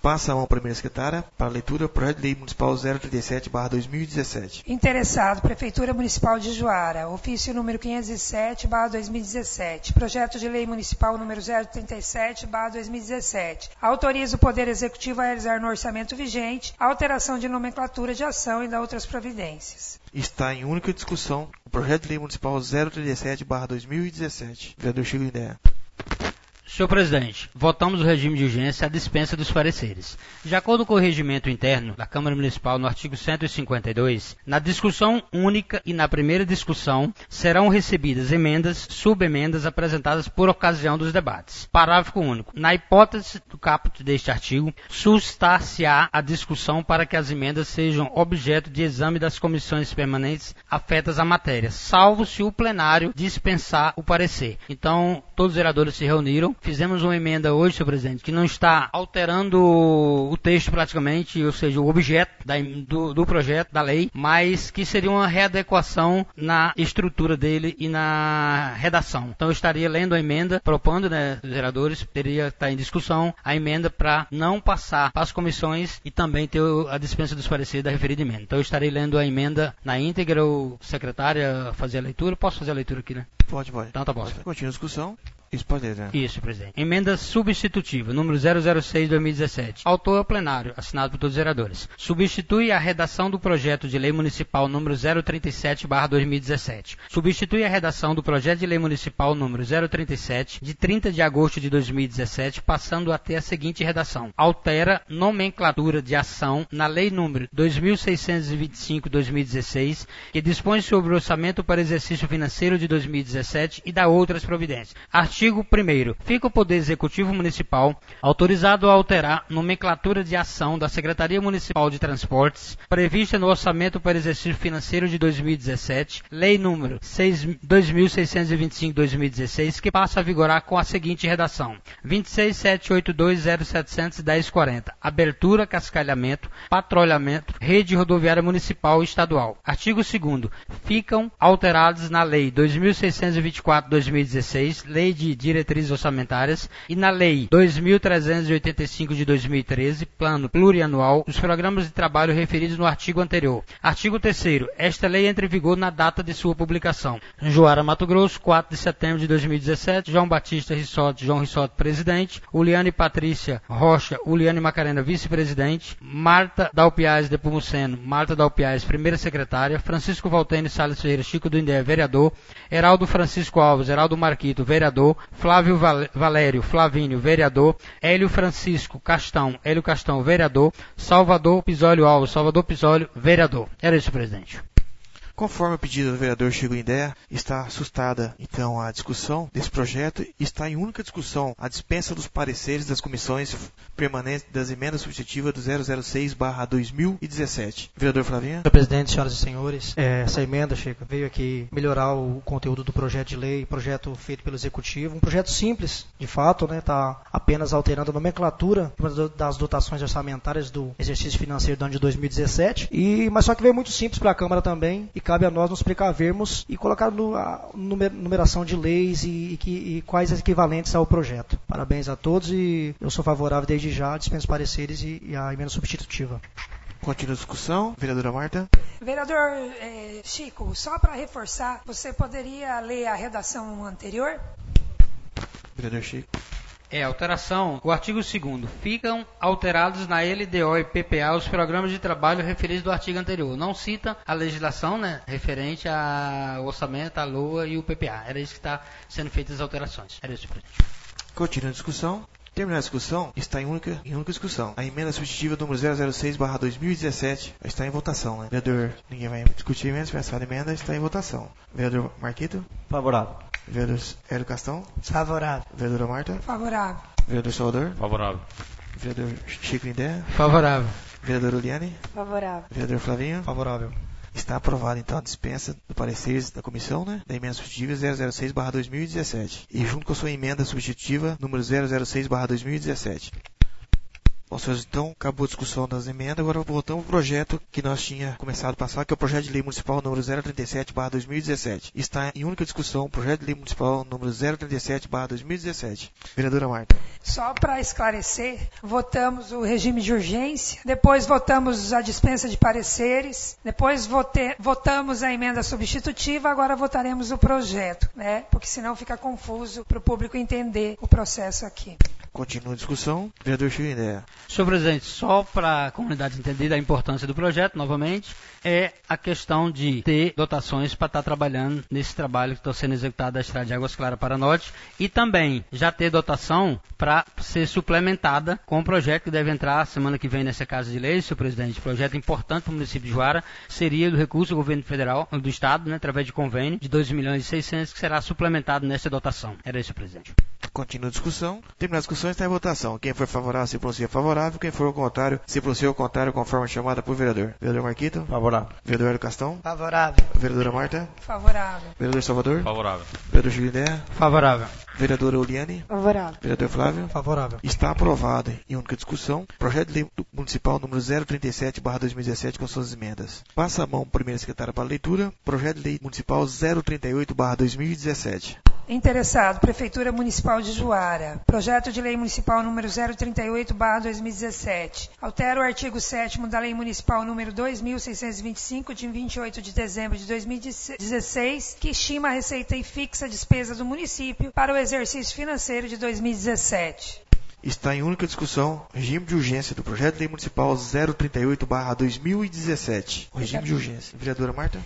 passa a mão para a primeira secretária para a leitura do projeto de lei municipal zero trinta e sete barra dois mil e dezessete. Interessado, Prefeitura Municipal de Juara, ofício número quinhentos e sete barra dois mil e dezessete, projeto de lei municipal número zero trinta e sete barra dois mil e dezessete, autoriza o Poder Executivo a realizar no orçamento vigente a alteração de nomenclatura de ação e da outras providências. Está em única discussão o projeto de lei municipal zero trinta e sete barra dois mil e dezessete. Vereador Chico Ideia. Senhor presidente, votamos o regime de urgência à dispensa dos pareceres. De acordo com o regimento interno da Câmara Municipal, no artigo cento e cinquenta e dois, na discussão única e na primeira discussão serão recebidas emendas, subemendas apresentadas por ocasião dos debates. Parágrafo único. Na hipótese do caput deste artigo, sustar-se-á a discussão para que as emendas sejam objeto de exame das comissões permanentes afetas à matéria, salvo se o plenário dispensar o parecer. Então, todos os vereadores se reuniram. Fizemos uma emenda hoje, senhor presidente, que não está alterando o texto praticamente, ou seja, o objeto da, do, do projeto, da lei, mas que seria uma readequação na estrutura dele e na redação. Então eu estaria lendo a emenda, propondo, né, os vereadores, teria estar em discussão a emenda para não passar para as comissões e também ter a dispensa dos pareceres da referida emenda. Então eu estarei lendo a emenda na íntegra, o secretária fazer a leitura. Posso fazer a leitura aqui, né? Pode, pode. Então tá bom. Continua a discussão. Isso pode ler, né? Isso, presidente. Emenda substitutiva, número zero zero seis barra dois mil e dezessete. Autor é o plenário, assinado por todos os vereadores. Substitui a redação do projeto de lei municipal número zero trinta e sete barra dois mil e dezessete. Substitui a redação do projeto de lei municipal número zero trinta e sete, de trinta de agosto de dois mil e dezessete, passando a ter a seguinte redação. Altera nomenclatura de ação na lei número dois mil seiscentos e vinte e cinco barra dois mil e dezesseis, que dispõe sobre o orçamento para exercício financeiro de dois mil e dezessete e dá outras providências. Artigo primeiro. Fica o Poder Executivo Municipal autorizado a alterar nomenclatura de ação da Secretaria Municipal de Transportes prevista no orçamento para exercício financeiro de dois mil e dezessete, lei número dois mil seiscentos e vinte e cinco barra dois mil e dezesseis, que passa a vigorar com a seguinte redação. vinte e seis mil setecentos e oitenta e dois mil setecentos e dez quarenta. Abertura, cascalhamento, patrulhamento, rede rodoviária municipal e estadual. Artigo segundo. Ficam alterados na lei dois mil seiscentos e vinte e quatro barra dois mil e dezesseis, lei de diretrizes orçamentárias, e na lei dois mil trezentos e oitenta e cinco de dois mil e treze, plano plurianual, os programas de trabalho referidos no artigo anterior. Artigo terceiro. Esta lei entra em vigor na data de sua publicação. Juara, Mato Grosso, quatro de setembro de dois mil e dezessete, João Batista Rissotti, João Rissotti, presidente, Uliane Patrícia Rocha, Uliane Macarena, vice-presidente, Marta Dalpiaz de Pumuceno, Marta Dalpiaz, primeira secretária, Francisco Valtênio Salles Ferreira, Chico do Indé, vereador, Heraldo Francisco Alves, Heraldo Marquito, vereador, Flávio Valério, Flavinho, vereador, Hélio Francisco Castão, Hélio Castão, vereador, Salvador Pisólio Alves, Salvador Pisólio, vereador. Era isso, presidente. Conforme o pedido do vereador Chico Ideia, está sustada então a discussão desse projeto e está em única discussão a dispensa dos pareceres das comissões permanentes das emendas substitutivas do zero zero seis barra dois mil e dezessete. Vereador Flavinho. Senhor presidente, senhoras e senhores, é, essa emenda, Chico, veio aqui melhorar o conteúdo do projeto de lei, projeto feito pelo Executivo, um projeto simples, de fato, né, está apenas alterando a nomenclatura das dotações orçamentárias do exercício financeiro do ano de dois mil e dezessete, e, mas só que veio muito simples para a Câmara também, e cabe a nós nos precavermos e colocar no, a numeração de leis e, e, e quais as equivalentes ao projeto. Parabéns a todos e eu sou favorável desde já a dispensa de pareceres e, e a emenda substitutiva. Continua a discussão. Vereadora Marta. Vereador eh, Chico, só para reforçar, você poderia ler a redação anterior? Vereador Chico. É, alteração. O artigo segundo. Ficam alterados na L D O e P P A os programas de trabalho referidos do artigo anterior. Não cita a legislação, né, referente ao orçamento, a L O A e o P P A. Era isso que está sendo feitas as alterações. Era isso, presidente. Continua a discussão. Terminar a discussão, está em única, em única discussão. A emenda substitutiva número zero zero seis barra dois mil e dezessete está em votação, né? Vereador, ninguém vai discutir a emenda, se pensar a emenda, está em votação. Vereador Marquito. Favorável. Vereador Hélio Castão. Favorável. Vereadora Marta. Favorável. Vereador Salvador. Favorável. Vereador Chico Indé. Favorável. Vereador Uliane. Favorável. Vereador Flavinho. Favorável. Está aprovada então a dispensa do parecer da comissão, né, da emenda substitutiva zero zero seis barra dois mil e dezessete. E junto com a sua emenda substitutiva número zero zero seis barra dois mil e dezessete. Bom, senhores, então acabou a discussão das emendas, agora voltamos ao projeto que nós tínhamos começado a passar, que é o projeto de lei municipal número zero trinta e sete barra dois mil e dezessete. Está em única discussão o projeto de lei municipal número zero trinta e sete barra dois mil e dezessete. Vereadora Marta. Só para esclarecer, votamos o regime de urgência, depois votamos a dispensa de pareceres, depois vote, votamos a emenda substitutiva, agora votaremos o projeto, né? Porque senão fica confuso para o público entender o processo aqui. Continua a discussão. Vereador Chirindeia. Senhor presidente, só para a comunidade entender a importância do projeto, novamente, é a questão de ter dotações para estar trabalhando nesse trabalho que está sendo executado da Estrada de Águas Claras para Norte e também já ter dotação para ser suplementada com o projeto que deve entrar semana que vem nessa Casa de Leis, senhor presidente. Projeto importante para o município de Juara seria do recurso do governo federal, do Estado, né, através de convênio de dois milhões e seiscentos, que será suplementado nessa dotação. Era isso, senhor presidente. Continua a discussão. Terminada a discussão, está em votação. Quem for favorável, se pronuncia favorável. Quem for ao contrário, se pronuncia ao contrário, conforme a chamada por vereador. Vereador Marquito. Favorável. Vereador Hélio Castão. Favorável. Vereadora Marta. Favorável. Vereador Salvador. Favorável. Vereador Chirindeia. Favorável. Vereadora Oliane. Favorável. Vereador Flávio. Favorável. Está aprovado em única discussão projeto de lei municipal número zero trinta e sete barra dois mil e dezessete com suas emendas. Passa a mão primeira secretária para a leitura. Projeto de lei municipal zero trinta e oito barra dois mil e dezessete. Interessado, Prefeitura Municipal de Juara. Projeto de Lei Municipal número zero trinta e oito barra dois mil e dezessete. Altera o artigo sétimo da Lei Municipal número dois mil seiscentos e vinte e cinco, de vinte e oito de dezembro de dois mil e dezesseis, que estima a receita e fixa a despesa do município para o exercício financeiro de dois mil e dezessete. Está em única discussão regime de urgência do projeto de lei municipal zero trinta e oito barra dois mil e dezessete. O regime de urgência. Vereadora Marta.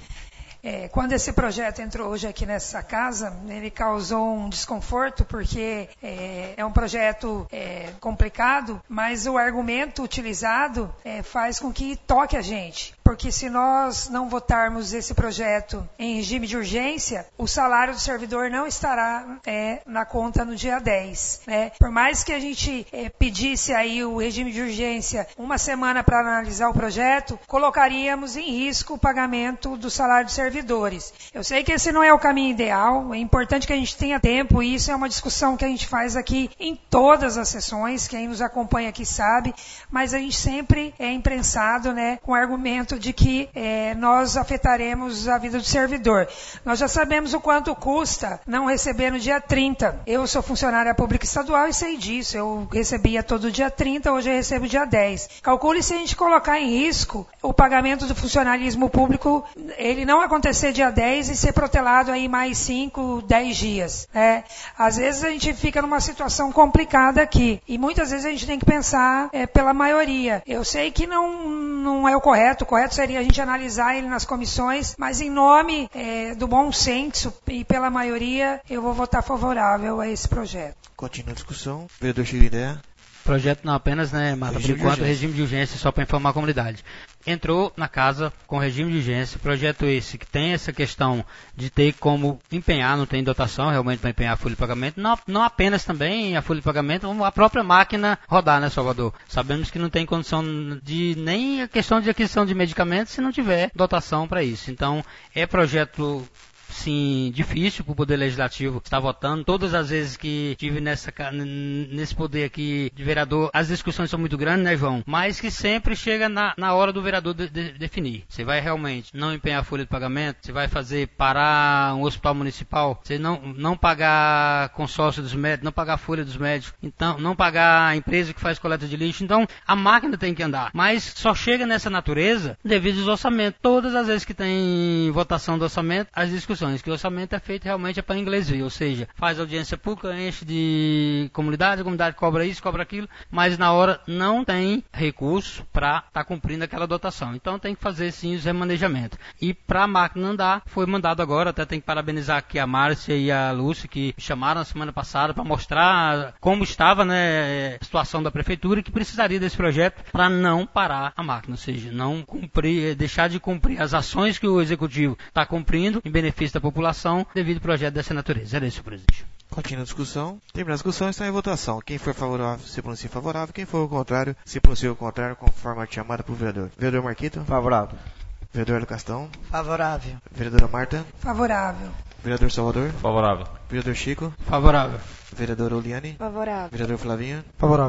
É, quando esse projeto entrou hoje aqui nessa casa, ele causou um desconforto, porque é, é um projeto é, complicado, mas o argumento utilizado é, faz com que toque a gente. Porque se nós não votarmos esse projeto em regime de urgência, o salário do servidor não estará é, na conta no dia dez. Né? Por mais que a gente é, pedisse aí o regime de urgência uma semana para analisar o projeto, colocaríamos em risco o pagamento do salário do servidor. Servidores. Eu sei que esse não é o caminho ideal, é importante que a gente tenha tempo, e isso é uma discussão que a gente faz aqui em todas as sessões, quem nos acompanha aqui sabe, mas a gente sempre é imprensado, né, com o argumento de que é, nós afetaremos a vida do servidor. Nós já sabemos o quanto custa não receber no dia trinta. Eu sou funcionária pública estadual e sei disso, eu recebia todo dia trinta, hoje eu recebo dia dez. Calcule se a gente colocar em risco o pagamento do funcionalismo público, ele não acontece acontecer dia dez e ser protelado aí mais cinco, dez dias. Né? Às vezes a gente fica numa situação complicada aqui e muitas vezes a gente tem que pensar é, pela maioria. Eu sei que não, não é o correto, o correto seria a gente analisar ele nas comissões, mas em nome é, do bom senso e pela maioria eu vou votar favorável a esse projeto. Continua a discussão. Vereador Chirindeia. Projeto não apenas, né, Marta, por enquanto, regime de urgência, só para informar a comunidade. Entrou na casa com regime de urgência, projeto esse que tem essa questão de ter como empenhar, não tem dotação realmente para empenhar a folha de pagamento, não, não apenas também a folha de pagamento, a própria máquina rodar, né, Salvador? Sabemos que não tem condição de nem a questão de aquisição de medicamentos se não tiver dotação para isso. Então, é projeto sim, difícil para o Poder Legislativo estar votando. Todas as vezes que tive nessa, nesse poder aqui de vereador, as discussões são muito grandes, né, João? Mas que sempre chega na, na hora do vereador de, de, definir. Você vai realmente não empenhar a folha de pagamento? Você vai fazer parar um hospital municipal? Você não, não pagar consórcio dos médicos, não pagar a folha dos médicos, então não pagar a empresa que faz coleta de lixo. Então, a máquina tem que andar. Mas só chega nessa natureza devido aos orçamentos. Todas as vezes que tem votação do orçamento, as discussões que o orçamento é feito realmente é para inglês ver, ou seja, faz audiência pública, enche de comunidade, a comunidade cobra isso, cobra aquilo, mas na hora não tem recurso para estar tá cumprindo aquela dotação. Então tem que fazer sim os remanejamentos. E para a máquina andar, foi mandado agora, até tem que parabenizar aqui a Márcia e a Lúcia, que me chamaram na semana passada para mostrar como estava, né, a situação da prefeitura, que precisaria desse projeto para não parar a máquina, ou seja, não cumprir, deixar de cumprir as ações que o executivo está cumprindo em benefício da população devido ao projeto dessa natureza. Era isso, presidente. Continua a discussão. Terminada a discussão, está em votação. Quem for favorável, se pronuncia favorável. Quem for ao contrário, se pronuncia ao contrário, conforme a chamada por vereador. Vereador Marquito. Favorável. Vereador Hélio Castão. Favorável. Vereadora Marta. Favorável. Vereador Salvador. Favorável. Vereador Chico. Favorável. Vereadora Oliane. Favorável. Vereador Flavinho. Favorável.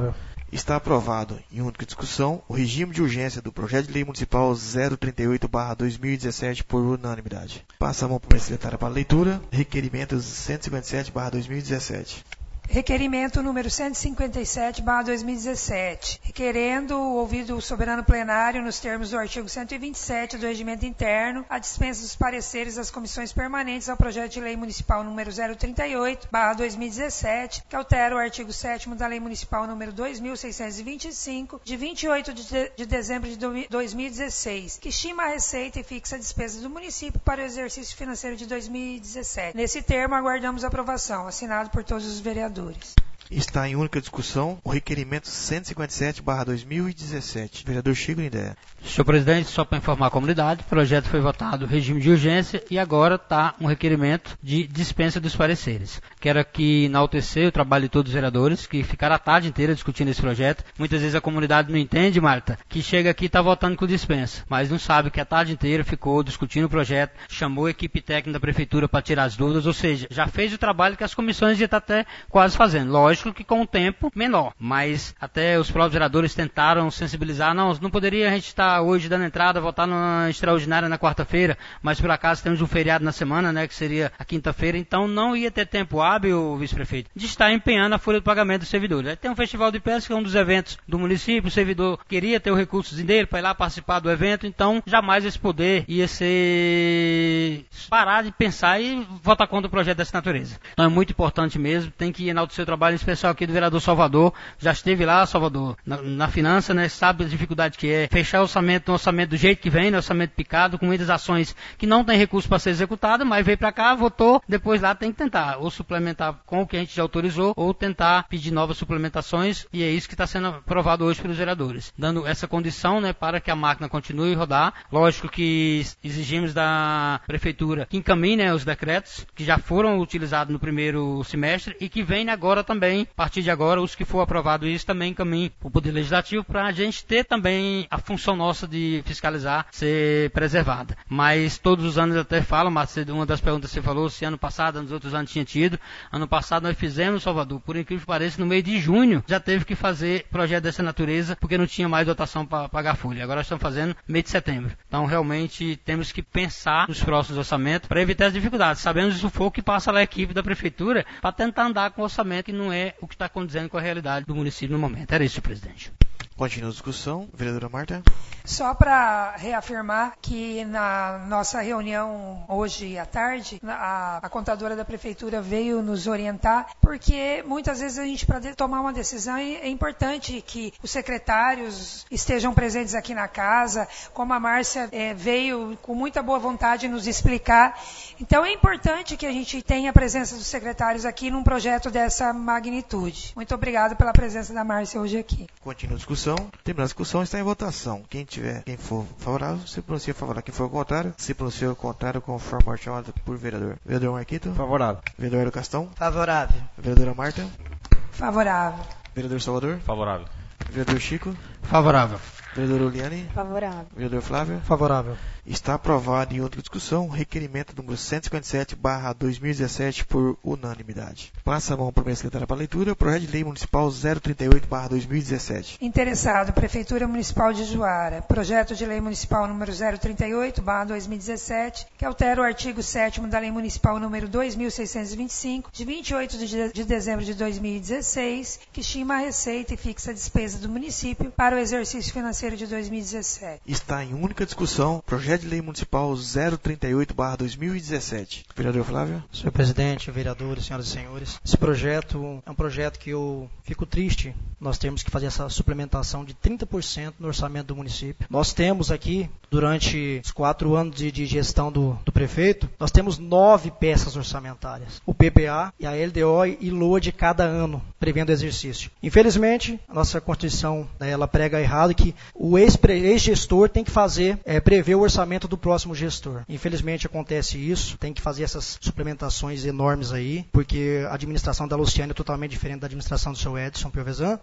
Está aprovado em única discussão o regime de urgência do projeto de lei municipal zero trinta e oito barra dois mil e dezessete por unanimidade. Passa a mão para a secretária para a leitura. Requerimentos cento e cinquenta e sete barra dois mil e dezessete. Requerimento número cento e cinquenta e sete barra dois mil e dezessete, requerendo o ouvido soberano plenário nos termos do artigo cento e vinte e sete do Regimento Interno, a dispensa dos pareceres das comissões permanentes ao projeto de lei municipal número zero trinta e oito barra dois mil e dezessete, que altera o artigo sétimo da lei municipal número dois mil seiscentos e vinte e cinco, de vinte e oito de dezembro de dois mil e dezesseis, que estima a receita e fixa a despesa do município para o exercício financeiro de dois mil e dezessete. Nesse termo, aguardamos a aprovação, assinado por todos os vereadores. Está em única discussão o requerimento cento e cinquenta e sete barra dois mil e dezessete. Vereador Chico Lindé. Senhor presidente, só para informar a comunidade, o projeto foi votado regime de urgência e agora está um requerimento de dispensa dos pareceres. Quero aqui enaltecer o trabalho de todos os vereadores que ficaram a tarde inteira discutindo esse projeto. Muitas vezes a comunidade não entende, Marta, que chega aqui e está votando com dispensa, mas não sabe que a tarde inteira ficou discutindo o projeto, chamou a equipe técnica da prefeitura para tirar as dúvidas, ou seja, já fez o trabalho que as comissões já estão até quase fazendo. Lógico que com um tempo menor, mas até os próprios vereadores tentaram sensibilizar, não, não poderia a gente estar hoje dando entrada, votar na extraordinária na quarta-feira, mas por acaso temos um feriado na semana, né, que seria a quinta-feira, então não ia ter tempo hábil, vice-prefeito, de estar empenhando a folha de pagamento dos servidores. Aí tem um festival de pesca, que é um dos eventos do município, o servidor queria ter o recurso dele para ir lá participar do evento, então jamais esse poder ia ser parar de pensar e votar contra o projeto dessa natureza. Então é muito importante mesmo, tem que enaltecer o trabalho especial aqui do vereador Salvador, já esteve lá, Salvador, na, na finança, né, sabe a dificuldade que é fechar o orçamento, um orçamento do jeito que vem, né, orçamento picado, com muitas ações que não tem recurso para ser executado, mas veio para cá, votou, depois lá tem que tentar, ou suplementar com o que a gente já autorizou, ou tentar pedir novas suplementações, e é isso que está sendo aprovado hoje pelos vereadores, dando essa condição, né, para que a máquina continue a rodar. Lógico que exigimos da prefeitura que encaminhe, né, os decretos, que já foram utilizados no primeiro semestre, e que vem agora também, a partir de agora, os que for aprovado isso também encaminhem para o Poder Legislativo, para a gente ter também a função nossa de fiscalizar ser preservada. Mas todos os anos até falam, mas uma das perguntas que você falou, se ano passado, nos outros anos tinha tido, ano passado nós fizemos, Salvador, por incrível que pareça, no mês de junho, já teve que fazer projeto dessa natureza, porque não tinha mais dotação para pagar folha. Agora nós estamos fazendo no mês de setembro. Então realmente temos que pensar nos próximos orçamentos para evitar as dificuldades. Sabemos o sufoco que passa lá a equipe da prefeitura para tentar andar com o orçamento que não é o que está condizendo com a realidade do município no momento. Era isso, senhor presidente. Continua a discussão. Vereadora Marta. Só para reafirmar que na nossa reunião hoje à tarde, a, a contadora da prefeitura veio nos orientar, porque muitas vezes a gente, para tomar uma decisão, é importante que os secretários estejam presentes aqui na casa, como a Márcia é, veio com muita boa vontade nos explicar. Então é importante que a gente tenha a presença dos secretários aqui num projeto dessa magnitude. Muito obrigado pela presença da Márcia hoje aqui. Continua a discussão. Terminada a discussão, está em votação. Quem tiver, quem for favorável, se pronuncia favorável. Quem for contrário, se pronuncia contrário conforme chamado por vereador. Vereador Marquito. Favorável. Vereador Hélio Castão. Favorável. Vereadora Marta. Favorável. Vereador Salvador. Favorável. Vereador Chico. Favorável. Vereador Oliane. Favorável. Vereador Flávio. Favorável. Está aprovado em outra discussão o requerimento número cento e cinquenta e sete barra dois mil e dezessete por unanimidade. Passa a mão para a minha secretária para a leitura. Projeto de lei municipal zero trinta e oito barra dois mil e dezessete. Interessado, Prefeitura Municipal de Juara. Projeto de lei municipal número zero trinta e oito barra dois mil e dezessete, que altera o artigo sétimo da lei municipal número dois mil seiscentos e vinte e cinco, de vinte e oito de dezembro de dois mil e dezesseis, que estima a receita e fixa a despesa do município para o exercício financeiro de dois mil e dezessete. Está em única discussão projeto de lei municipal zero trinta e oito barra dois mil e dezessete. Vereador Flávio. Senhor presidente, vereadores, senhoras e senhores, esse projeto é um projeto que eu fico triste. Nós temos que fazer essa suplementação de trinta por cento no orçamento do município. Nós temos aqui, durante os quatro anos de, de gestão do, do prefeito, nós temos nove peças orçamentárias. O P P A e a L D O e L O A de cada ano, prevendo o exercício. Infelizmente, a nossa Constituição, né, ela prega errado que o ex-gestor tem que fazer, é, prever o orçamento do próximo gestor. Infelizmente acontece isso, tem que fazer essas suplementações enormes aí, porque a administração da Luciana é totalmente diferente da administração do seu Edson Piovesan.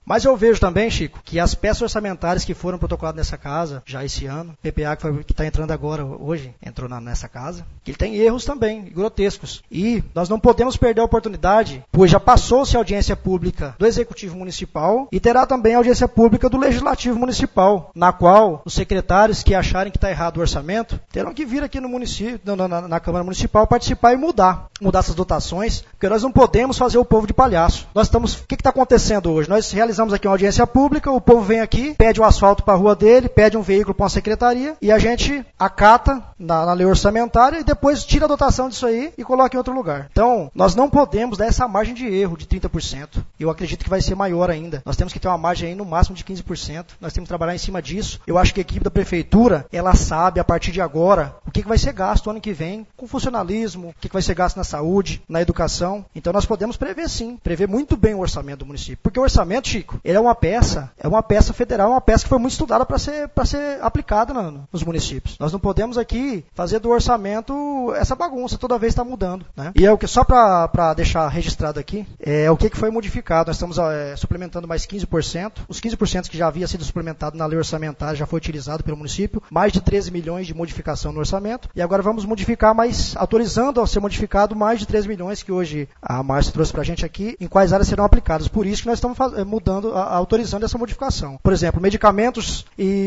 Mas eu vejo também, Chico, que as peças orçamentárias que foram protocoladas nessa casa, já esse ano, P P A que está entrando agora, hoje, entrou na, nessa casa, que ele tem erros também, grotescos. E nós não podemos perder a oportunidade, pois já passou-se a audiência pública do Executivo Municipal e terá também a audiência pública do Legislativo Municipal, na qual os secretários que acharem que está errado o orçamento terão que vir aqui no município, na, na, na Câmara Municipal, participar e mudar, mudar essas dotações, porque nós não podemos fazer o povo de palhaço. Nós estamos, o que está acontecendo hoje? Nós realizamos aqui uma audiência pública, o povo vem aqui, pede o asfalto para a rua dele, pede um veículo para uma secretaria e a gente acata na, na lei orçamentária e depois tira a dotação disso aí e coloca em outro lugar. Então, nós não podemos dar essa margem de erro de trinta por cento. Eu acredito que vai ser maior ainda. Nós temos que ter uma margem aí no máximo de quinze por cento. Nós temos que trabalhar em cima disso. Eu acho que a equipe da prefeitura, ela sabe a partir de agora o que, que vai ser gasto ano que vem com funcionalismo, o que, que vai ser gasto na saúde, na educação. Então, nós podemos prever sim, prever muito bem o orçamento do município. Porque o orçamento, Chico, ele é uma peça, é uma peça federal, uma peça que foi muito estudada para ser, para ser aplicada no, nos municípios. Nós não podemos aqui fazer do orçamento essa bagunça, toda vez está mudando. Né? E é o que, só para deixar registrado aqui, é o que, que foi modificado. Nós estamos é, suplementando mais quinze por cento. Os quinze por cento que já havia sido suplementado na lei orçamentária já foi utilizado pelo município. Mais de treze milhões de modificação no orçamento. E agora vamos modificar mais, autorizando a ser modificado mais de treze milhões que hoje a Márcia trouxe para a gente aqui, em quais áreas serão aplicadas. Por isso que nós estamos faz, mudando, a, autorizando essa modificação. Por exemplo, medicamentos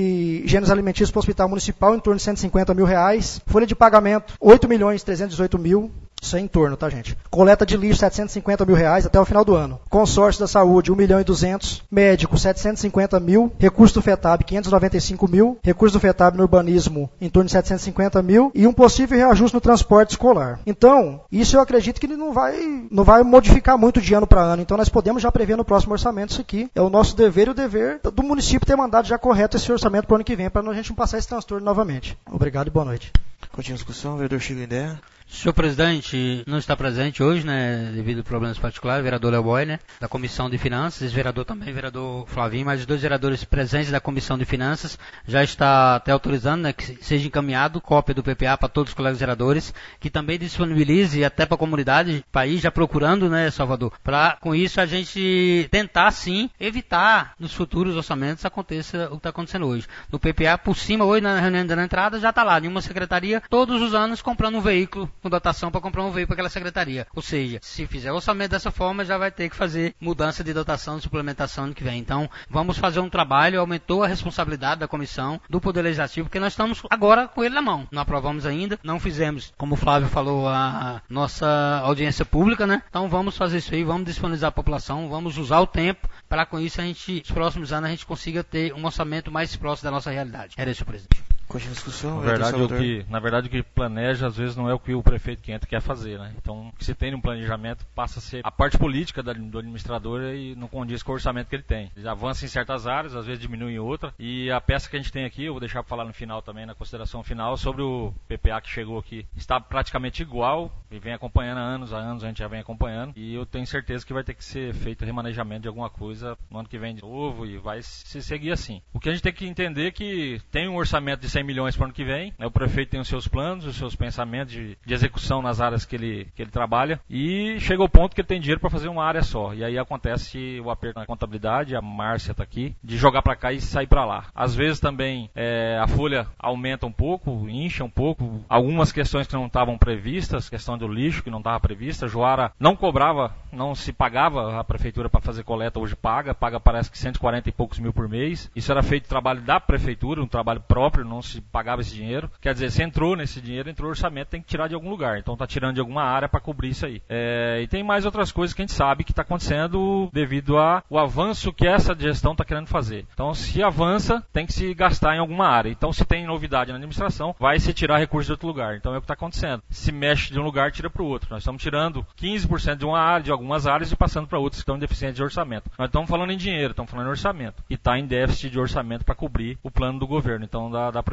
e higienes alimentícios para o Hospital Municipal em torno de cento e cinquenta mil reais. Folha de pagamento, oito milhões trezentos e dezoito mil. Isso é em torno, tá, gente? Coleta de lixo, setecentos e cinquenta mil reais até o final do ano. Consórcio da saúde, um milhão e duzentos. Médico, setecentos e cinquenta mil. Recurso do FETAB, quinhentos e noventa e cinco mil. Recurso do FETAB no urbanismo, em torno de setecentos e cinquenta mil. E um possível reajuste no transporte escolar. Então, isso eu acredito que ele não vai, não vai modificar muito de ano para ano. Então, nós podemos já prever no próximo orçamento isso aqui. É o nosso dever e o dever do município ter mandado já correto esse orçamento para o ano que vem, para a gente não passar esse transtorno novamente. Obrigado e boa noite. Continua a discussão, vereador Chico Lindé. Senhor presidente, não está presente hoje, né, devido a problemas particulares, o vereador Léo Boy, né, da Comissão de Finanças, esse vereador também, vereador Flavinho, mas os dois vereadores presentes da Comissão de Finanças já está até autorizando, né, que seja encaminhado cópia do P P A para todos os colegas vereadores, que também disponibilize até para a comunidade, país já procurando, né, Salvador, para com isso a gente tentar sim evitar nos futuros orçamentos aconteça o que está acontecendo hoje. No P P A, por cima, hoje na reunião da entrada já está lá, nenhuma secretaria, todos os anos comprando um veículo com dotação para comprar um veículo para aquela secretaria. Ou seja, se fizer orçamento dessa forma, já vai ter que fazer mudança de dotação e suplementação ano que vem. Então, vamos fazer um trabalho, aumentou a responsabilidade da comissão, do Poder Legislativo, porque nós estamos agora com ele na mão. Não aprovamos ainda, não fizemos, como o Flávio falou, a nossa audiência pública, né? Então, vamos fazer isso aí, vamos disponibilizar a população, vamos usar o tempo para com isso a gente, nos próximos anos, a gente consiga ter um orçamento mais próximo da nossa realidade. Era isso, presidente. Continua a discussão. Na verdade, o que, na verdade, o que planeja, às vezes, não é o que o prefeito que entra quer fazer, né? Então, o que se tem no planejamento passa a ser a parte política do administrador e não condiz com o orçamento que ele tem. Ele avança em certas áreas, às vezes diminui em outra. E a peça que a gente tem aqui, eu vou deixar para falar no final também, na consideração final, sobre o P P A que chegou aqui. Está praticamente igual e vem acompanhando há anos, há anos a gente já vem acompanhando. E eu tenho certeza que vai ter que ser feito remanejamento de alguma coisa no ano que vem de novo e vai se seguir assim. O que a gente tem que entender é que tem um orçamento de cem milhões para o ano que vem, né? O prefeito tem os seus planos, os seus pensamentos de, de execução nas áreas que ele, que ele trabalha e chega ao ponto que ele tem dinheiro para fazer uma área só. E aí acontece o aperto na contabilidade, a Márcia está aqui, de jogar para cá e sair para lá. Às vezes também é, a folha aumenta um pouco, incha um pouco, algumas questões que não estavam previstas, questão do lixo que não estava prevista, Joara não cobrava, não se pagava a prefeitura para fazer coleta, hoje paga, paga parece que cento e quarenta e poucos mil por mês. Isso era feito trabalho da prefeitura, um trabalho próprio, não se pagava esse dinheiro. Quer dizer, se entrou nesse dinheiro, entrou o orçamento, tem que tirar de algum lugar. Então está tirando de alguma área para cobrir isso aí. É, e tem mais outras coisas que a gente sabe que está acontecendo devido ao avanço que essa gestão está querendo fazer. Então, se avança, tem que se gastar em alguma área. Então, se tem novidade na administração, vai se tirar recursos de outro lugar. Então, é o que está acontecendo. Se mexe de um lugar, tira para o outro. Nós estamos tirando quinze por cento de uma área, de algumas áreas e passando para outras que estão em deficiência de orçamento. Nós estamos falando em dinheiro, estamos falando em orçamento. E está em déficit de orçamento para cobrir o plano do governo, então da, da prefeitura.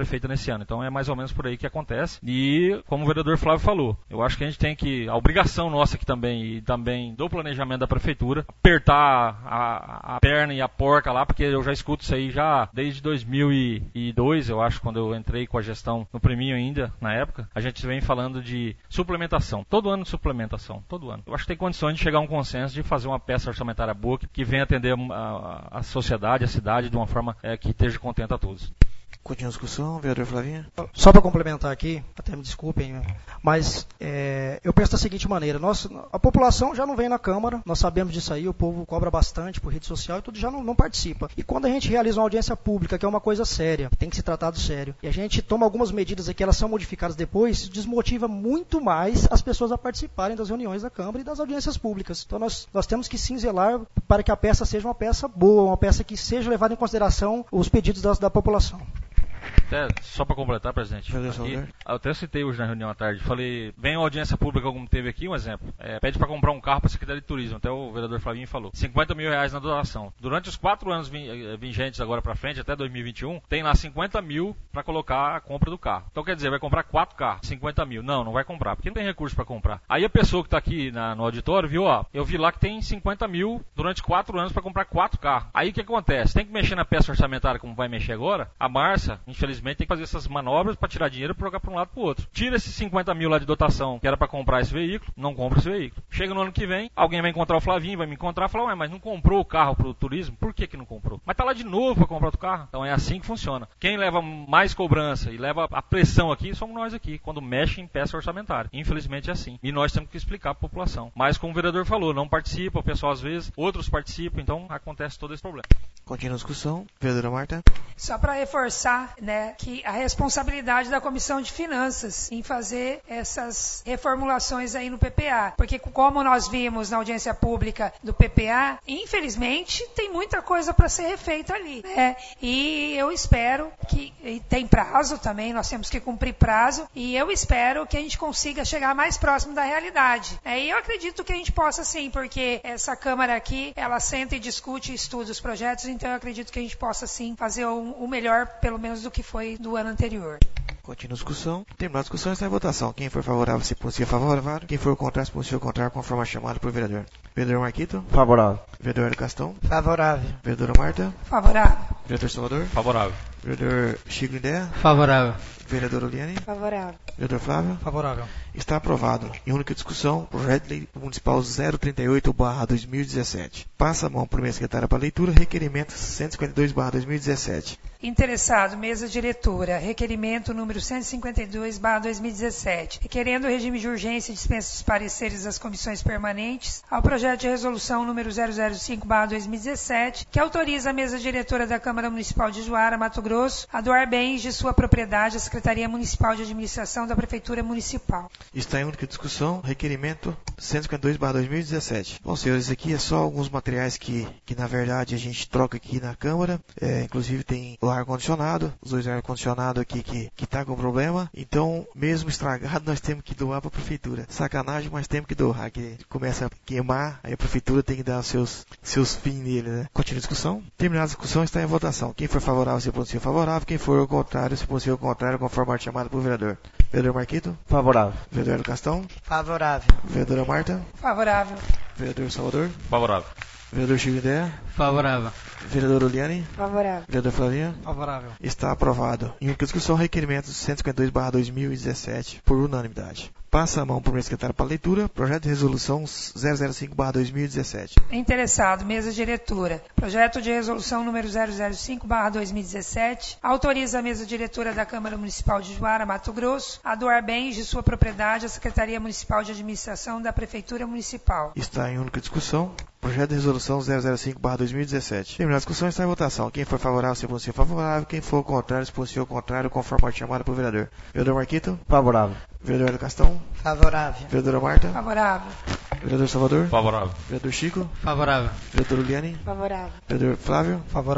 prefeita nesse ano. Então é mais ou menos por aí que acontece. E, como o vereador Flávio falou, eu acho que a gente tem que, a obrigação nossa aqui também, e também do planejamento da prefeitura, apertar a, a perna e a porca lá, porque eu já escuto isso aí já desde dois mil e dois, eu acho, quando eu entrei com a gestão no Priminho ainda, na época, a gente vem falando de suplementação. Todo ano de suplementação, todo ano. Eu acho que tem condições de chegar a um consenso de fazer uma peça orçamentária boa que, que venha atender a, a, a sociedade, a cidade, de uma forma é, que esteja contente a todos. Continua a discussão, vereador Flavinho. Só para complementar aqui, até me desculpem, mas é, eu penso da seguinte maneira, nós, a população já não vem na Câmara, nós sabemos disso aí, o povo cobra bastante por rede social e tudo, já não, não participa. E quando a gente realiza uma audiência pública, que é uma coisa séria, tem que ser tratado sério, e a gente toma algumas medidas aqui, elas são modificadas depois, isso desmotiva muito mais as pessoas a participarem das reuniões da Câmara e das audiências públicas. Então nós, nós temos que sim zelar para que a peça seja uma peça boa, uma peça que seja levada em consideração os pedidos da, da população. Até, só para completar, presidente, aqui, eu até citei hoje na reunião à tarde, falei, vem uma audiência pública como teve aqui, um exemplo, é, pede para comprar um carro para a Secretaria de Turismo, até o vereador Flavinho falou, cinquenta mil reais na doação. Durante os quatro anos vigentes agora para frente, até dois mil e vinte e um, tem lá cinquenta mil para colocar a compra do carro. Então quer dizer, vai comprar quatro carros, cinquenta mil. Não, não vai comprar, porque não tem recurso para comprar. Aí a pessoa que está aqui na, no auditório viu, ó, eu vi lá que tem cinquenta mil durante quatro anos para comprar quatro carros. Aí o que acontece? Tem que mexer na peça orçamentária como vai mexer agora. A Márcia, infelizmente, tem que fazer essas manobras para tirar dinheiro e jogar para um lado para o outro. Tira esses cinquenta mil lá de dotação que era para comprar esse veículo, não compra esse veículo. Chega no ano que vem, alguém vai encontrar o Flavinho, vai me encontrar e falar, ué, mas não comprou o carro para o turismo? Por que que não comprou? Mas tá lá de novo para comprar outro carro. Então é assim que funciona. Quem leva mais cobrança e leva a pressão aqui somos nós aqui, quando mexe em peça orçamentária. Infelizmente é assim. E nós temos que explicar para a população. Mas como o vereador falou, não participa, o pessoal às vezes, outros participam, então acontece todo esse problema. Continua a discussão. Vereadora Marta. Só para reforçar, né, que a responsabilidade da Comissão de Finanças em fazer essas reformulações aí no P P A. Porque como nós vimos na audiência pública do P P A, infelizmente tem muita coisa para ser refeita ali. Né? E eu espero que, e tem prazo também, nós temos que cumprir prazo, e eu espero que a gente consiga chegar mais próximo da realidade. É, e eu acredito que a gente possa sim, porque essa Câmara aqui, ela senta e discute e estuda os projetos, então eu acredito que a gente possa sim fazer o, o melhor, pelo menos do que foi do ano anterior. Continua a discussão. Terminada a discussão, está em votação. Quem for favorável, se pronuncia favorável. Quem for contrário, se pronuncia contrário, conforme a chamada por vereador. Vereador Marquito. Favorável. Vereador Castão. Favorável. Vereadora Marta. Favorável. Vereador Salvador. Favorável. Vereador Chico Lindé. Favorável. Vereador Oliane. Favorável. Vereador Flávio. Favorável. Está aprovado. Em única discussão, projeto de lei municipal zero trinta e oito barra dois mil e dezessete. Passa a mão para a minha secretária para leitura. Requerimento cento e cinquenta e dois barra dois mil e dezessete. Interessado, mesa diretora, requerimento número cento e cinquenta e dois barra dois mil e dezessete, requerendo o regime de urgência e dispensa dos pareceres das comissões permanentes ao projeto de resolução número zero zero cinco barra dois mil e dezessete, que autoriza a mesa diretora da Câmara Municipal de Juara, Mato Grosso, a doar bens de sua propriedade à Secretaria Municipal de Administração da Prefeitura Municipal. Está em única discussão, requerimento cento e cinquenta e dois barra dois mil e dezessete. Bom, senhores, aqui é só alguns materiais que, que na verdade a gente troca aqui na Câmara, é, inclusive tem o ar-condicionado, os dois ar-condicionado aqui que, que tá com problema, então mesmo estragado nós temos que doar para a Prefeitura. Sacanagem, mas temos que doar, que começa a queimar, aí a Prefeitura tem que dar os seus, seus fins nele, né? Continua a discussão. Terminada a discussão, está em votação. Quem for favorável, se pronuncia favorável. Quem for ao contrário, se pronuncia ao contrário, conforme a chamada por vereador. Vereador Marquito. Favorável. Vereador Castão. Favorável. Vereadora Marta. Favorável. Vereador Salvador. Favorável. Vereador Chico Ideia. Favorável. Vereador Oliane. Favorável. Vereador Flavinha. Favorável. Está aprovado. Em única discussão, requerimento cento e cinquenta e dois barra dois mil e dezessete, por unanimidade. Passa a mão para o meu secretário para leitura, projeto de resolução zero zero cinco barra dois mil e dezessete. Interessado, mesa diretora, projeto de resolução número zero zero cinco barra dois mil e dezessete, autoriza a mesa diretora da Câmara Municipal de Juara, Mato Grosso, a doar bens de sua propriedade à Secretaria Municipal de Administração da Prefeitura Municipal. Está em única discussão, projeto de resolução zero zero cinco barra dois mil e dezessete. Terminada a discussão, está em votação. Quem for favorável, se pronuncia favorável. Quem for contrário, se pronuncia ao contrário, conforme a chamada por vereador. Vereador Marquito. Favorável. Vereador Castão. Favorável. Vereadora Marta. Favorável. Vereador Salvador. Favorável. Vereador Chico. Favorável. Vereador Liane. Favorável. Vereador Flávio. Favorável.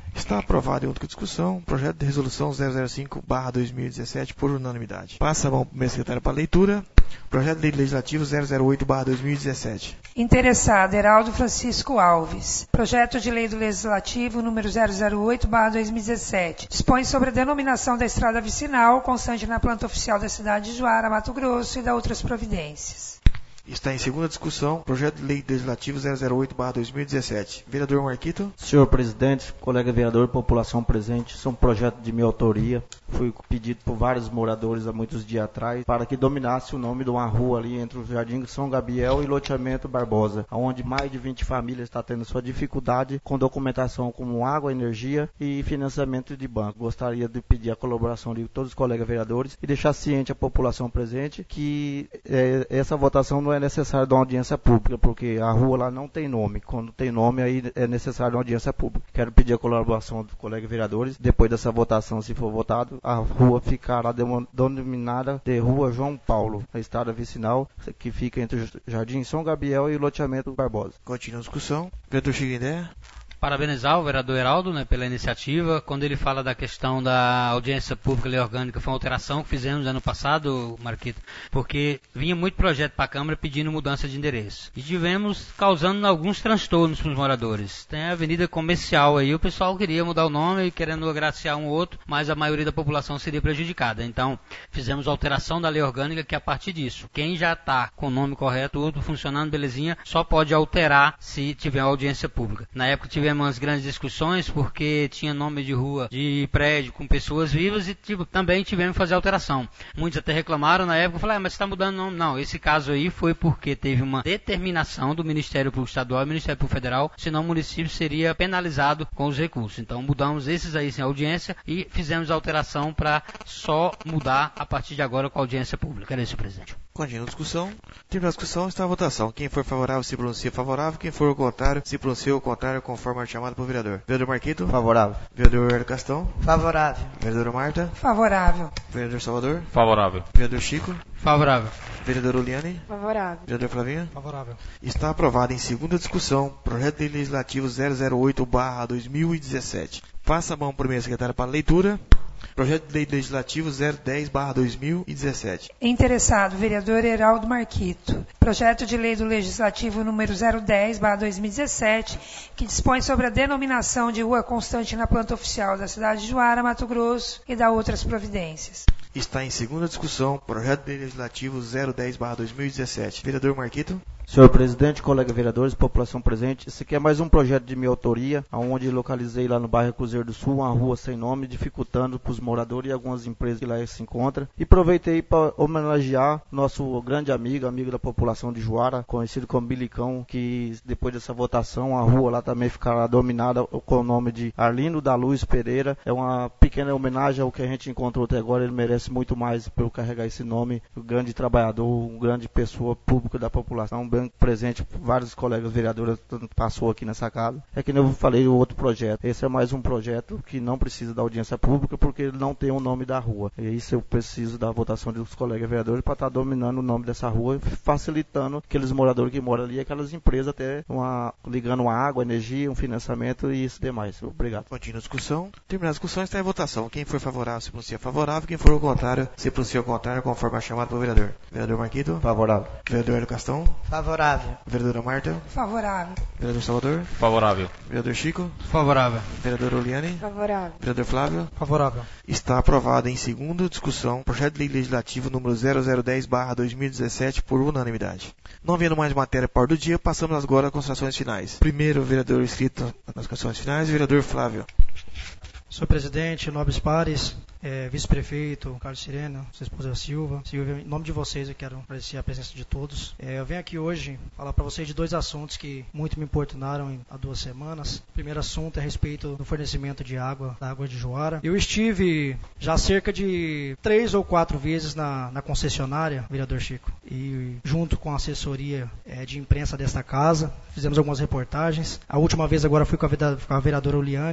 Está aprovado em outra discussão, projeto de resolução zero zero cinco barra dois mil e dezessete por unanimidade. Passa a mão para o primeiro secretário para leitura. Projeto de lei legislativo zero zero oito barra dois mil e dezessete. Interessado, Heraldo Francisco Alves. Projeto de lei do Legislativo número zero zero oito barra dois mil e dezessete. Dispõe sobre a denominação da estrada vicinal, constante na planta oficial da cidade de Juara, Mato Grosso, e da outras providências. Está em segunda discussão, projeto de lei legislativo zero zero oito barra dois mil e dezessete. Vereador Marquito. Senhor presidente, colega vereador, população presente, isso é um projeto de minha autoria. Foi pedido por vários moradores há muitos dias atrás para que dominasse o nome de uma rua ali entre o Jardim São Gabriel e loteamento Barbosa, onde mais de vinte famílias estão tendo sua dificuldade com documentação como água, energia e financiamento de banco. Gostaria de pedir a colaboração de todos os colegas vereadores e deixar ciente a população presente que é, essa votação não é necessária de uma audiência pública, porque a rua lá não tem nome. Quando tem nome, aí é necessário uma audiência pública. Quero pedir a colaboração dos colegas vereadores. Depois dessa votação, se for votado, a rua ficará denominada de Rua João Paulo, a estrada vicinal que fica entre o Jardim São Gabriel e o loteamento Barbosa. Continua a discussão. Vereador Chiguindé. Parabenizar o vereador Heraldo, né, pela iniciativa. Quando ele fala da questão da audiência pública e lei orgânica, foi uma alteração que fizemos ano passado, Marquito, porque vinha muito projeto para a Câmara pedindo mudança de endereço. E tivemos causando alguns transtornos para os moradores. Tem a avenida comercial aí, o pessoal queria mudar o nome, querendo agraciar um ou outro, mas a maioria da população seria prejudicada. Então, fizemos a alteração da lei orgânica, que a partir disso, quem já está com o nome correto, tudo funcionando belezinha, só pode alterar se tiver audiência pública. Na época tivemos umas grandes discussões porque tinha nome de rua, de prédio com pessoas vivas e tipo, também tivemos que fazer alteração. Muitos até reclamaram na época, falaram, ah, mas você está mudando o nome. Não, esse caso aí foi porque teve uma determinação do Ministério Público Estadual e Ministério Público Federal, senão o município seria penalizado com os recursos. Então mudamos esses aí sem audiência e fizemos a alteração para só mudar a partir de agora com a audiência pública. Era isso, presidente. Continua a discussão. Terminada a discussão, está a votação. Quem for favorável se pronuncia favorável. Quem for o contrário se pronuncia o contrário conforme a chamada pelo vereador. Vereador Marquito. Favorável. Vereador Hélio Castão. Favorável. Vereadora Marta. Favorável. Vereador Salvador. Favorável. Vereador Chico. Favorável. Vereador Oliane. Favorável. Vereador Flavinho. Favorável. Está aprovado em segunda discussão, projeto de lei legislativo zero zero oito barra dois mil e dezessete. Passa a mão para o primeiro secretário para leitura. Projeto de lei legislativo zero dez barra dois mil e dezessete. Interessado, vereador Heraldo Marquito. Projeto de lei do Legislativo número zero dez barra dois mil e dezessete, que dispõe sobre a denominação de rua constante na planta oficial da cidade de Juara, Mato Grosso, e da outras providências. Está em segunda discussão, projeto de lei legislativo zero dez barra dois mil e dezessete. Vereador Marquito. Senhor presidente, colegas vereadores, população presente, esse aqui é mais um projeto de minha autoria, onde localizei lá no bairro Cruzeiro do Sul, uma rua sem nome, dificultando para os moradores e algumas empresas que lá se encontram. E aproveitei para homenagear nosso grande amigo, amigo da população de Juara, conhecido como Bilicão, que depois dessa votação, a rua lá também ficará dominada com o nome de Arlindo da Luz Pereira. É uma pequena homenagem ao que a gente encontrou até agora, ele merece muito mais por carregar esse nome, um grande trabalhador, um grande pessoa pública da população, bem presente, vários colegas vereadores passou aqui nessa casa. É que nem eu falei o outro projeto. Esse é mais um projeto que não precisa da audiência pública porque ele não tem o nome da rua. E isso eu preciso da votação dos colegas vereadores para estar tá dominando o nome dessa rua, facilitando aqueles moradores que moram ali, aquelas empresas até uma, ligando uma água, energia, um financiamento e isso demais. Obrigado. Continua a discussão. Terminada a discussão, está em votação. Quem for favorável se pronuncia favorável. Quem for o contrário se pronuncia o contrário conforme a chamada pelo vereador. Vereador Marquito. Favorável. Vereador Hélio Castão. Favorável. Vereadora Marta. Favorável. Vereador Salvador. Favorável. Vereador Chico. Favorável. Vereador Oliane. Favorável. Vereador Flávio. Favorável. Está aprovado em segunda discussão, projeto de lei legislativo número zero zero dez barra dois mil e dezessete por unanimidade. Não havendo mais matéria para do dia, passamos agora às considerações finais. Primeiro, o vereador inscrito nas considerações finais, o vereador Flávio. Senhor presidente, nobres pares, é, vice-prefeito Carlos Sirena, sua esposa Silva. Silvia, em nome de vocês eu quero agradecer a presença de todos. É, eu venho aqui hoje falar para vocês de dois assuntos que muito me importunaram há duas semanas. O primeiro assunto é a respeito do fornecimento de água, da água de Juara. Eu estive já cerca de três ou quatro vezes na, na concessionária, vereador Chico, e junto com a assessoria é, de imprensa desta casa, fizemos algumas reportagens. A última vez agora fui com a, com a vereadora Oliane.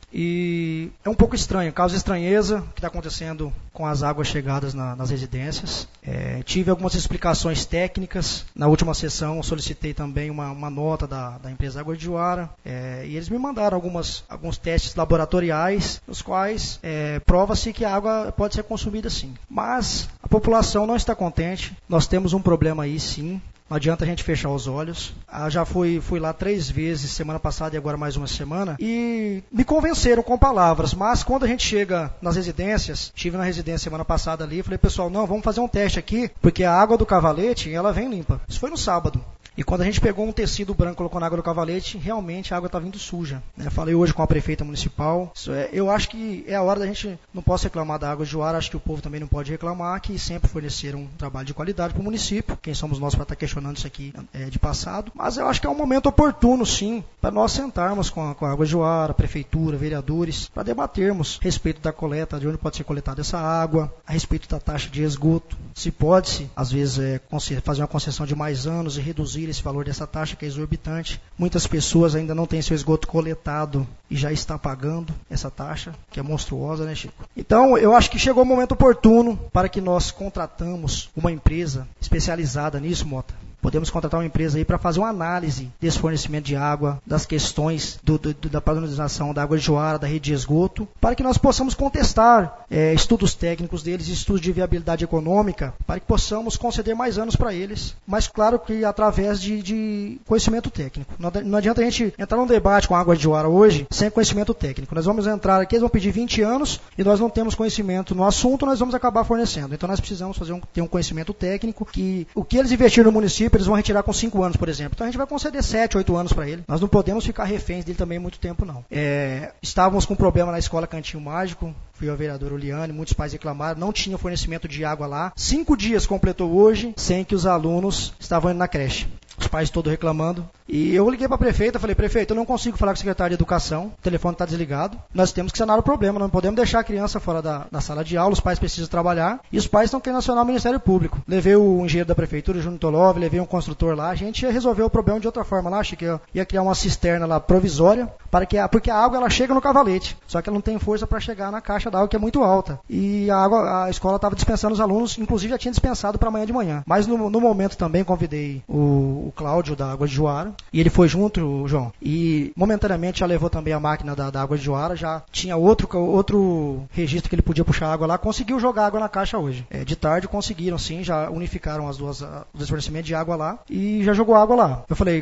E é um pouco estranho, causa estranheza o que está acontecendo com as águas chegadas na, nas residências. É, tive algumas explicações técnicas. Na última sessão solicitei também uma, uma nota da, da empresa Água de Juara, é, e eles me mandaram algumas, alguns testes laboratoriais, nos quais é, prova-se que a água pode ser consumida sim. Mas a população não está contente, nós temos um problema aí sim. Não adianta a gente fechar os olhos. Ah, já fui, fui lá três vezes, semana passada e agora mais uma semana, e me convenceram com palavras, mas quando a gente chega nas residências, estive na residência semana passada ali, falei, pessoal, não, vamos fazer um teste aqui, porque a água do cavalete, ela vem limpa. Isso foi no sábado. E quando a gente pegou um tecido branco e colocou na água do cavalete, realmente a água está vindo suja. Né? Falei hoje com a prefeita municipal. Isso é, eu acho que é a hora da gente, não posso reclamar da água de Juara, acho que o povo também não pode reclamar, que sempre forneceram um trabalho de qualidade para o município. Quem somos nós para estar questionando isso aqui é, de passado. Mas eu acho que é um momento oportuno, sim, para nós sentarmos com a, com a água de Juara, prefeitura, vereadores, para debatermos a respeito da coleta, de onde pode ser coletada essa água, a respeito da taxa de esgoto. Se pode-se, às vezes, é, fazer uma concessão de mais anos e reduzir esse valor dessa taxa que é exorbitante. Muitas pessoas ainda não têm seu esgoto coletado e já está pagando essa taxa, que é monstruosa, né, Chico? Então, eu acho que chegou o momento oportuno para que nós contratamos uma empresa especializada nisso, Mota. Podemos contratar uma empresa aí para fazer uma análise desse fornecimento de água, das questões do, do, da padronização da água de Juara, da rede de esgoto, para que nós possamos contestar é, estudos técnicos deles, estudos de viabilidade econômica, para que possamos conceder mais anos para eles, mas claro que através de, de conhecimento técnico. Não, não adianta a gente entrar num debate com a água de Juara hoje sem conhecimento técnico. Nós vamos entrar aqui, eles vão pedir vinte anos e nós não temos conhecimento no assunto, nós vamos acabar fornecendo. Então nós precisamos fazer um, ter um conhecimento técnico, que o que eles investiram no município, eles vão retirar com cinco anos, por exemplo. Então a gente vai conceder sete, oito anos para ele. Nós não podemos ficar reféns dele também muito tempo, não. É, estávamos com um problema na escola Cantinho Mágico, fui ao vereador Uliane, muitos pais reclamaram, não tinha fornecimento de água lá. Cinco dias completou hoje, sem que os alunos estavam indo na creche. Os pais todos reclamando. E eu liguei para a prefeita, falei, prefeita, eu não consigo falar com o secretário de Educação, o telefone está desligado, nós temos que sanar o problema, não podemos deixar a criança fora da, da sala de aula, os pais precisam trabalhar, e os pais estão querendo acionar o Ministério Público. Levei o engenheiro da prefeitura, o Júnior Tolov, levei um construtor lá, a gente ia resolver o problema de outra forma lá, achei que ia, ia criar uma cisterna lá provisória, para que a, porque a água ela chega no cavalete, só que ela não tem força para chegar na caixa d'água, que é muito alta. E a, água, a escola estava dispensando os alunos, inclusive já tinha dispensado para amanhã de manhã. Mas no, no momento também convidei o, o Cláudio da Água de Juara, e ele foi junto, João, e momentaneamente já levou também a máquina da, da Água de Juara, já tinha outro, outro registro que ele podia puxar água lá, conseguiu jogar água na caixa hoje. É, de tarde conseguiram sim, já unificaram as duas, os dois fornecimentos de água lá, e já jogou água lá. Eu falei,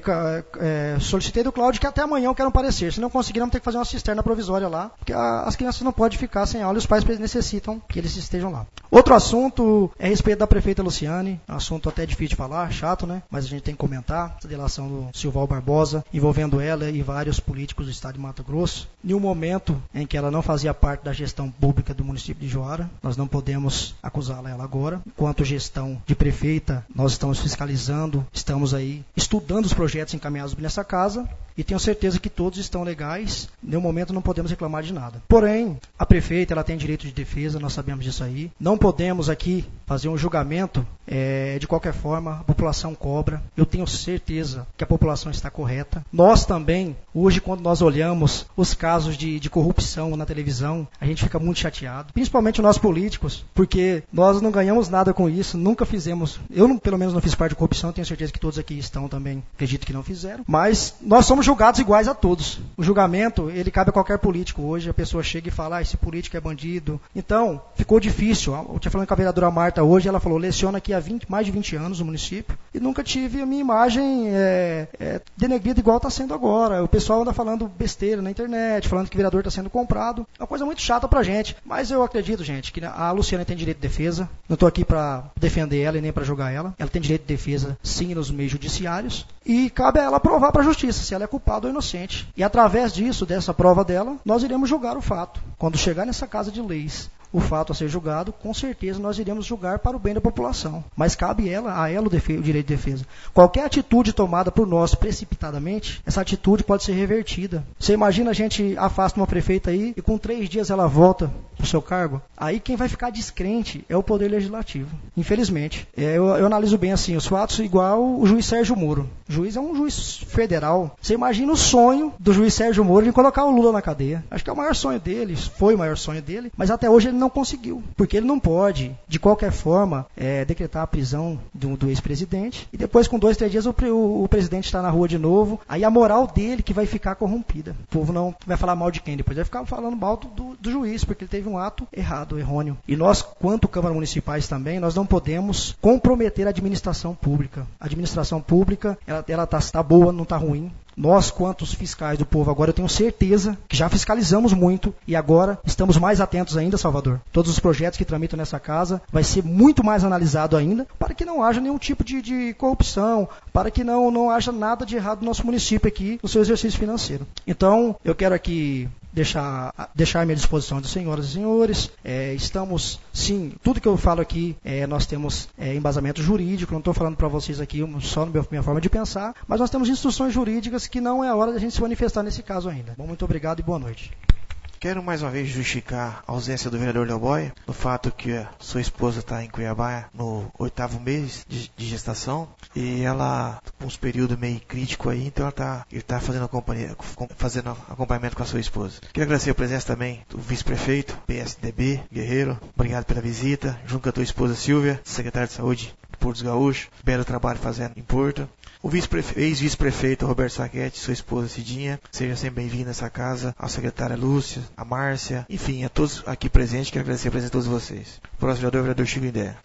é, solicitei do Cláudio que até amanhã eu quero parecer, se não conseguir vamos ter que fazer uma cisterna provisória lá, porque a, as crianças não podem ficar sem aula e os pais necessitam que eles estejam lá. Outro assunto é a respeito da prefeita Luciane, assunto até difícil de falar, chato, né? Mas a gente tem que comentar, essa delação do Silval Barbosa, envolvendo ela e vários políticos do estado de Mato Grosso. Em um momento em que ela não fazia parte da gestão pública do município de Juara, nós não podemos acusá-la ela agora. Enquanto gestão de prefeita, nós estamos fiscalizando, estamos aí estudando os projetos encaminhados nessa casa, e tenho certeza que todos estão legais, no momento não podemos reclamar de nada. Porém, a prefeita ela tem direito de defesa, nós sabemos disso aí. Não podemos aqui fazer um julgamento, é, de qualquer forma, a população cobra. Eu tenho certeza que a população está correta. Nós também, hoje quando nós olhamos os casos de, de corrupção na televisão, a gente fica muito chateado. Principalmente nós políticos, porque nós não ganhamos nada com isso, nunca fizemos, eu não, pelo menos não fiz parte de corrupção, tenho certeza que todos aqui estão também, acredito que não fizeram. Mas nós somos julgados iguais a todos. O julgamento, ele cabe a qualquer político hoje. A pessoa chega e fala, ah, esse político é bandido. Então, ficou difícil. Eu tinha falando com a vereadora Marta hoje, ela falou, leciono aqui há vinte, mais de vinte anos no município e nunca tive a minha imagem é, é, denegrida igual está sendo agora. O pessoal anda falando besteira na internet, falando que o vereador está sendo comprado. É uma coisa muito chata pra gente. Mas eu acredito, gente, que a Luciane tem direito de defesa. Não estou aqui para defender ela e nem para julgar ela. Ela tem direito de defesa, sim, nos meios judiciários. E cabe a ela provar para a justiça se ela é culpada ou inocente. E através disso, dessa prova dela, nós iremos julgar o fato. Quando chegar nessa casa de leis, o fato a ser julgado, com certeza nós iremos julgar para o bem da população. Mas cabe ela, a ela o, defe- o direito de defesa. Qualquer atitude tomada por nós precipitadamente, essa atitude pode ser revertida. Você imagina a gente afasta uma prefeita aí e com três dias ela volta para o seu cargo, aí quem vai ficar descrente é o Poder Legislativo, infelizmente. É, eu, eu analiso bem assim, os fatos igual o juiz Sérgio Moro. O juiz é um juiz federal. Você imagina o sonho do juiz Sérgio Moro de colocar o Lula na cadeia. Acho que é o maior sonho dele, foi o maior sonho dele, mas até hoje ele não conseguiu, porque ele não pode, de qualquer forma, é, decretar a prisão do, do ex-presidente, e depois com dois, três dias o, o, o presidente está na rua de novo, aí a moral dele que vai ficar corrompida. O povo não vai falar mal de quem? Depois vai ficar falando mal do, do, do juiz, porque ele teve um ato errado, errôneo. E nós, quanto Câmara Municipais também, nós não podemos comprometer a administração pública. A administração pública, ela, ela tá, tá boa, não está ruim. Nós, quantos fiscais do povo, agora eu tenho certeza que já fiscalizamos muito e agora estamos mais atentos ainda, Salvador. Todos os projetos que tramitam nessa casa vai ser muito mais analisado ainda para que não haja nenhum tipo de, de corrupção, para que não, não haja nada de errado no nosso município aqui, no seu exercício financeiro. Então, eu quero aqui deixar, deixar à minha disposição de senhoras e senhores. É, estamos, sim, tudo que eu falo aqui, é, nós temos é, embasamento jurídico, não estou falando para vocês aqui só na minha forma de pensar, mas nós temos instruções jurídicas que não é a hora de a gente se manifestar nesse caso ainda. Bom, muito obrigado e boa noite. Quero mais uma vez justificar a ausência do vereador Leoboy, no fato que a sua esposa está em Cuiabá no oitavo mês de, de gestação, e ela, com uns períodos meio críticos aí, então ela está tá fazendo, fazendo acompanhamento com a sua esposa. Quero agradecer a presença também do vice-prefeito, P S D B, Guerreiro, obrigado pela visita, junto com a tua esposa Silvia, secretária de saúde de Porto dos Gaúchos, belo trabalho fazendo em Porto. O ex-vice-prefeito Roberto Saquete, sua esposa Cidinha, seja sempre bem-vindo nessa casa, a secretária Lúcia, a Márcia, enfim, a todos aqui presentes, quero agradecer a presença de todos vocês. Próximo vereador, vereador Chico Indé.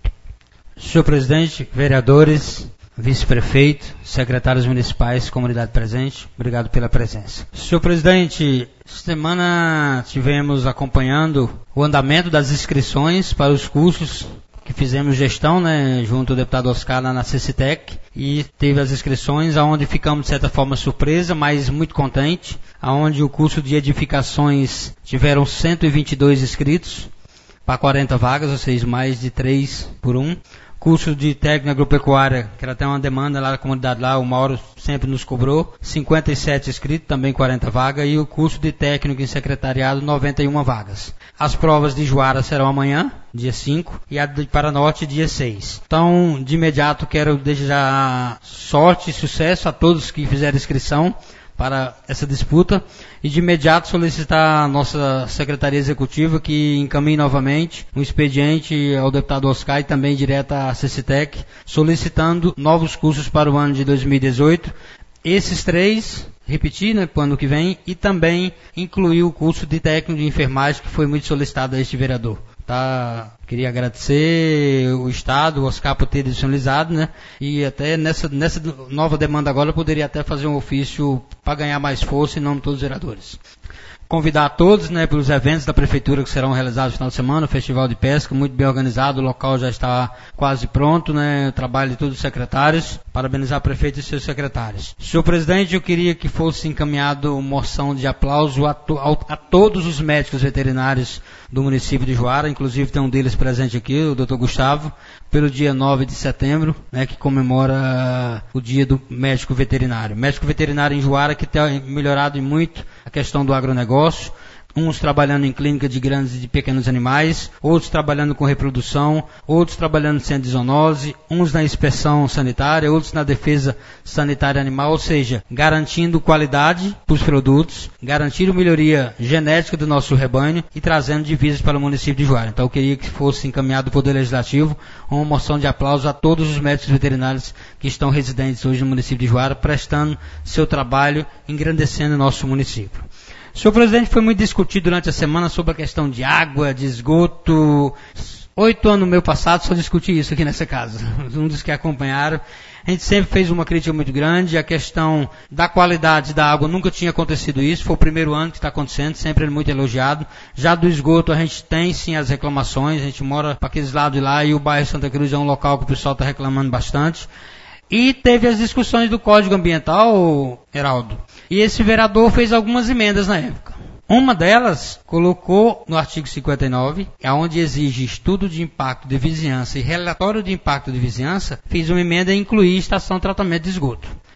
Senhor presidente, vereadores, vice-prefeito, secretários municipais, comunidade presente, obrigado pela presença. Senhor presidente, esta semana tivemos acompanhando o andamento das inscrições para os cursos que fizemos gestão, né, junto ao deputado Oscar lá na CECITEC, e teve as inscrições, aonde ficamos de certa forma surpresa, mas muito contente, aonde o curso de edificações tiveram cento e vinte e dois inscritos para quarenta vagas, ou seja, mais de três por um. Curso de técnica agropecuária, que era até uma demanda lá da comunidade lá, o Mauro sempre nos cobrou, cinquenta e sete inscritos, também quarenta vagas, e o curso de técnico em secretariado, noventa e uma vagas. As provas de Juara serão amanhã, dia cinco, e a de Paranorte, dia seis. Então, de imediato, quero desejar sorte e sucesso a todos que fizeram inscrição para essa disputa, e de imediato solicitar a nossa Secretaria Executiva que encaminhe novamente um expediente ao deputado Oscar e também direto à CECITEC, solicitando novos cursos para o ano de dois mil e dezoito. Esses três, repetir, né, para o ano que vem, e também incluir o curso de técnico de enfermagem, que foi muito solicitado a este vereador. Tá, queria agradecer o Estado, o Oscar, por ter disponibilizado, né? E até nessa, nessa nova demanda agora eu poderia até fazer um ofício para ganhar mais força em nome de todos os vereadores. Convidar a todos, né, pelos eventos da Prefeitura que serão realizados no final de semana, o Festival de Pesca, muito bem organizado, o local já está quase pronto, né, o trabalho de todos os secretários, parabenizar o prefeito e seus secretários. Senhor presidente, eu queria que fosse encaminhado moção de aplauso a, to, a, a todos os médicos veterinários do município de Juara, inclusive tem um deles presente aqui, o doutor Gustavo, pelo dia nove de setembro, né, que comemora o dia do médico veterinário. Médico veterinário em Juara que tem melhorado muito a questão do agronegócio, uns trabalhando em clínica de grandes e de pequenos animais, outros trabalhando com reprodução, outros trabalhando sem zoonose, uns na inspeção sanitária, outros na defesa sanitária animal, ou seja, garantindo qualidade para os produtos, garantindo melhoria genética do nosso rebanho e trazendo divisas para o município de Juara. Então eu queria que fosse encaminhado ao Poder Legislativo uma moção de aplauso a todos os médicos veterinários que estão residentes hoje no município de Juara, prestando seu trabalho, engrandecendo o nosso município. Senhor presidente, foi muito discutido durante a semana sobre a questão de água, de esgoto. Oito anos no meu passado só discuti isso aqui nessa casa. Um dos que acompanharam. A gente sempre fez uma crítica muito grande. A questão da qualidade da água nunca tinha acontecido isso. Foi o primeiro ano que está acontecendo, sempre muito elogiado. Já do esgoto a gente tem sim as reclamações. A gente mora para aqueles lados de lá e o bairro Santa Cruz é um local que o pessoal está reclamando bastante. E teve as discussões do Código Ambiental, Heraldo. E esse vereador fez algumas emendas na época. Uma delas colocou no artigo cinquenta e nove, onde exige estudo de impacto de vizinhança e relatório de impacto de vizinhança, fez uma emenda em incluir estação de tratamento de esgoto.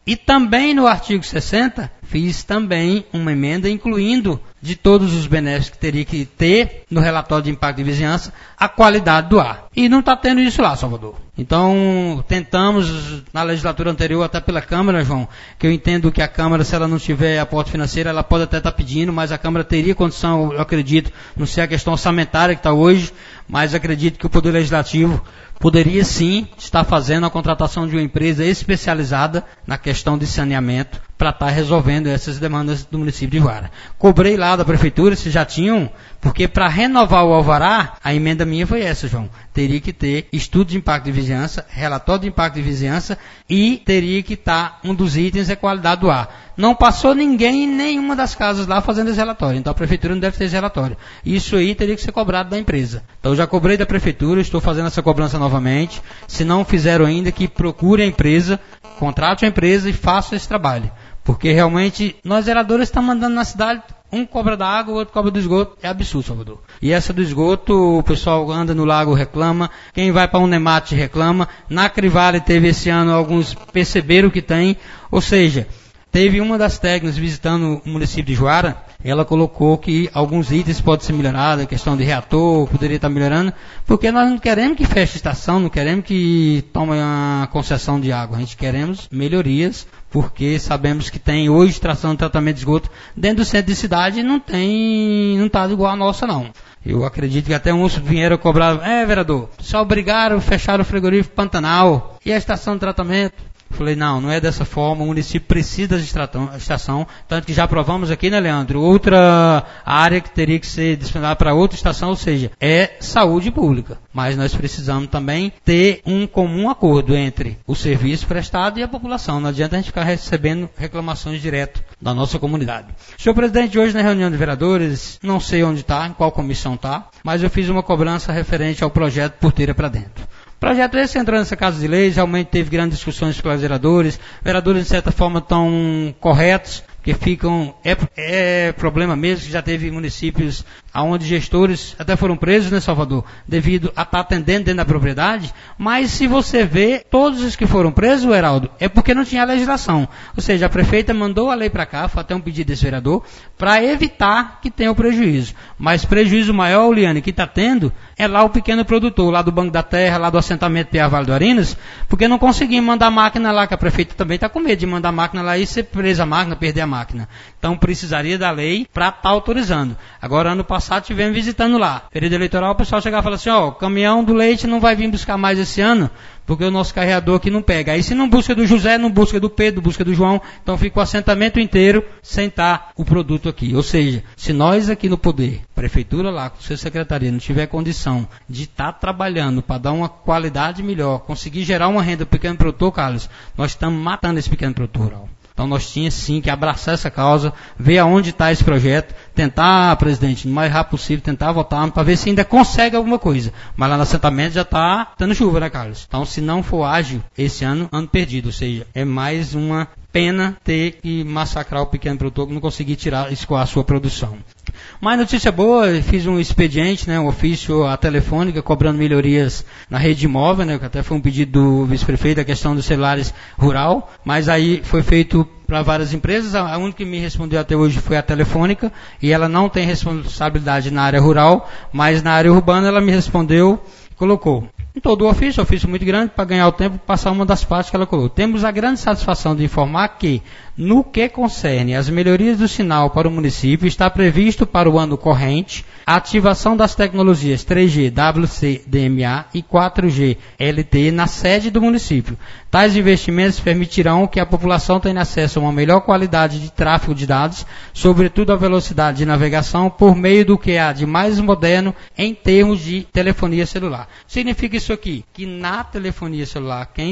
E também no artigo sessenta, fiz também uma emenda incluindo de todos os benefícios que teria que ter no relatório de impacto de vizinhança a qualidade do ar. E não está tendo isso lá, Salvador. Então, tentamos na legislatura anterior, até pela Câmara, João, que eu entendo que a Câmara, se ela não tiver aporte financeiro, ela pode até estar pedindo, mas a Câmara teria condição, eu acredito, não sei a questão orçamentária que está hoje, mas acredito que o Poder Legislativo poderia sim estar fazendo a contratação de uma empresa especializada na questão de saneamento para estar resolvendo essas demandas do município de Juara. Cobrei lá da prefeitura se já tinham, porque para renovar o alvará, a emenda minha foi essa, João. Teria que ter estudo de impacto de vizinhança, relatório de impacto de vizinhança e teria que estar, um dos itens é qualidade do ar. Não passou ninguém em nenhuma das casas lá fazendo esse relatório, então a prefeitura não deve ter esse relatório. Isso aí teria que ser cobrado da empresa. Então eu já cobrei da prefeitura, estou fazendo essa cobrança novamente. Se não fizeram ainda, que procure a empresa, contrate a empresa e faça esse trabalho. Porque realmente nós zeradores estamos mandando na cidade, um cobra da água, o outro cobra do esgoto, é absurdo, Salvador. E essa do esgoto, o pessoal anda no lago reclama, quem vai para um Nemate reclama, na Crivale teve esse ano, alguns perceberam que tem, ou seja, teve uma das técnicas visitando o município de Juara, ela colocou que alguns itens podem ser melhorados, a questão de reator poderia estar melhorando, porque nós não queremos que feche a estação, não queremos que tome uma concessão de água, a gente queremos melhorias, porque sabemos que tem hoje extração de tratamento de esgoto dentro do centro de cidade e não tem, não está igual a nossa não. Eu acredito que até uns vieram cobrar, é vereador, só obrigaram a fechar o frigorífico Pantanal e a estação de tratamento. Falei, não, não é dessa forma, o município precisa de estação, tanto que já aprovamos aqui, né, Leandro, outra área que teria que ser destinada para outra estação, ou seja, é saúde pública. Mas nós precisamos também ter um comum acordo entre o serviço prestado e a população. Não adianta a gente ficar recebendo reclamações direto da nossa comunidade. Senhor presidente, hoje na reunião de vereadores, não sei onde está, em qual comissão está, mas eu fiz uma cobrança referente ao projeto Porteira para Dentro. O projeto esse entrou nessa Casa de Leis, realmente teve grandes discussões com os vereadores. Vereadores, de certa forma, estão corretos, que ficam... É, é problema mesmo, que já teve municípios onde gestores até foram presos, né, Salvador, devido a estar atendendo dentro da propriedade, mas se você vê, todos os que foram presos, Heraldo, é porque não tinha legislação. Ou seja, a prefeita mandou a lei para cá, foi até um pedido desse vereador, para evitar que tenha o prejuízo. Mas prejuízo maior, Liane, que está tendo, é lá o pequeno produtor, lá do Banco da Terra, lá do assentamento P A Vale do Arinas, porque não conseguimos mandar máquina lá, que a prefeita também está com medo de mandar máquina lá e ser presa a máquina, perder a máquina. Então precisaria da lei para estar tá autorizando. Agora, ano passado, tivemos visitando lá. Período eleitoral, o pessoal chegava e falava assim, ó, o caminhão do leite não vai vir buscar mais esse ano, porque o nosso carreador aqui não pega. Aí se não busca do José, não busca do Pedro, busca do João, então fica o assentamento inteiro sem estar o produto aqui. Ou seja, se nós aqui no poder, prefeitura lá, com sua secretaria, não tiver condição de estar trabalhando para dar uma qualidade melhor, conseguir gerar uma renda para o pequeno produtor, Carlos, nós estamos matando esse pequeno produtor rural. Então nós tínhamos sim que abraçar essa causa, ver aonde está esse projeto, tentar, presidente, no mais rápido possível, tentar votar para ver se ainda consegue alguma coisa. Mas lá no assentamento já está tendo chuva, né, Carlos? Então se não for ágil esse ano, ano perdido. Ou seja, é mais uma pena ter que massacrar o pequeno produtor que não conseguir tirar, escoar a sua produção. Mas notícia boa, fiz um expediente, né, um ofício à telefônica, cobrando melhorias na rede móvel, né, que até foi um pedido do vice-prefeito, a questão dos celulares rural, mas aí foi feito para várias empresas, a única que me respondeu até hoje foi a Telefônica, e ela não tem responsabilidade na área rural, mas na área urbana ela me respondeu e colocou. Em todo o ofício, ofício muito grande, para ganhar o tempo, passar uma das partes que ela colocou. Temos a grande satisfação de informar que, no que concerne as melhorias do sinal para o município, está previsto para o ano corrente a ativação das tecnologias três G W C D M A e quatro G L T E na sede do município. Tais investimentos permitirão que a população tenha acesso a uma melhor qualidade de tráfego de dados, sobretudo a velocidade de navegação, por meio do que há de mais moderno em termos de telefonia celular. Significa isso aqui, que na telefonia celular, quem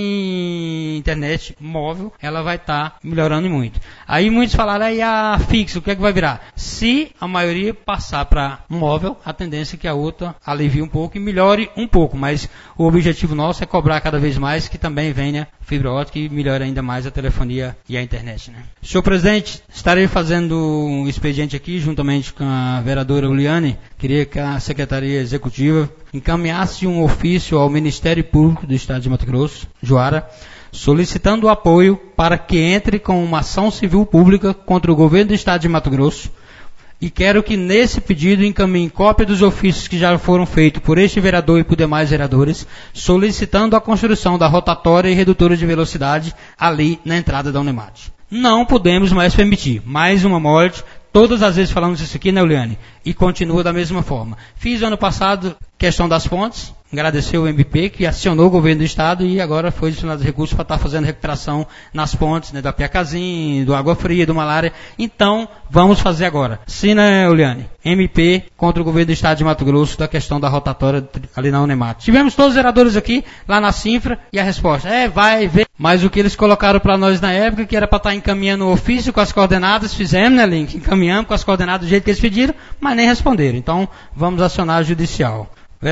tem internet móvel, ela vai estar tá melhorando muito. Aí muitos falaram, aí a fixa, o que é que vai virar? Se a maioria passar para móvel, a tendência é que a outra alivie um pouco e melhore um pouco, mas o objetivo nosso é cobrar cada vez mais que também venha fibra ótica e melhore ainda mais a telefonia e a internet, né? Senhor presidente, estarei fazendo um expediente aqui, juntamente com a vereadora Uliane. Queria que a Secretaria Executiva encaminhasse um ofício ao Ministério Público do Estado de Mato Grosso, Juara, solicitando o apoio para que entre com uma ação civil pública contra o governo do Estado de Mato Grosso, e quero que nesse pedido encaminhe cópia dos ofícios que já foram feitos por este vereador e por demais vereadores, solicitando a construção da rotatória e redutora de velocidade ali na entrada da Unemate. Não podemos mais permitir mais uma morte. Todas as vezes falamos isso aqui, né, Uliane? E continua da mesma forma. Fiz ano passado questão das pontes, agradecer o M P que acionou o governo do estado e agora foi destinado recursos para estar fazendo recuperação nas pontes, né, da Piacazinho, do Água Fria, do Malária. Então, vamos fazer agora. Sim, né, Uliane? M P contra o governo do estado de Mato Grosso da questão da rotatória ali na Unemate. Tivemos todos os vereadores aqui, lá na Sinfra, e a resposta é, vai ver. Mas o que eles colocaram para nós na época, que era para estar encaminhando o ofício com as coordenadas, fizemos, né, Link? Encaminhamos com as coordenadas do jeito que eles pediram, mas nem responderam. Então, vamos acionar a judicial.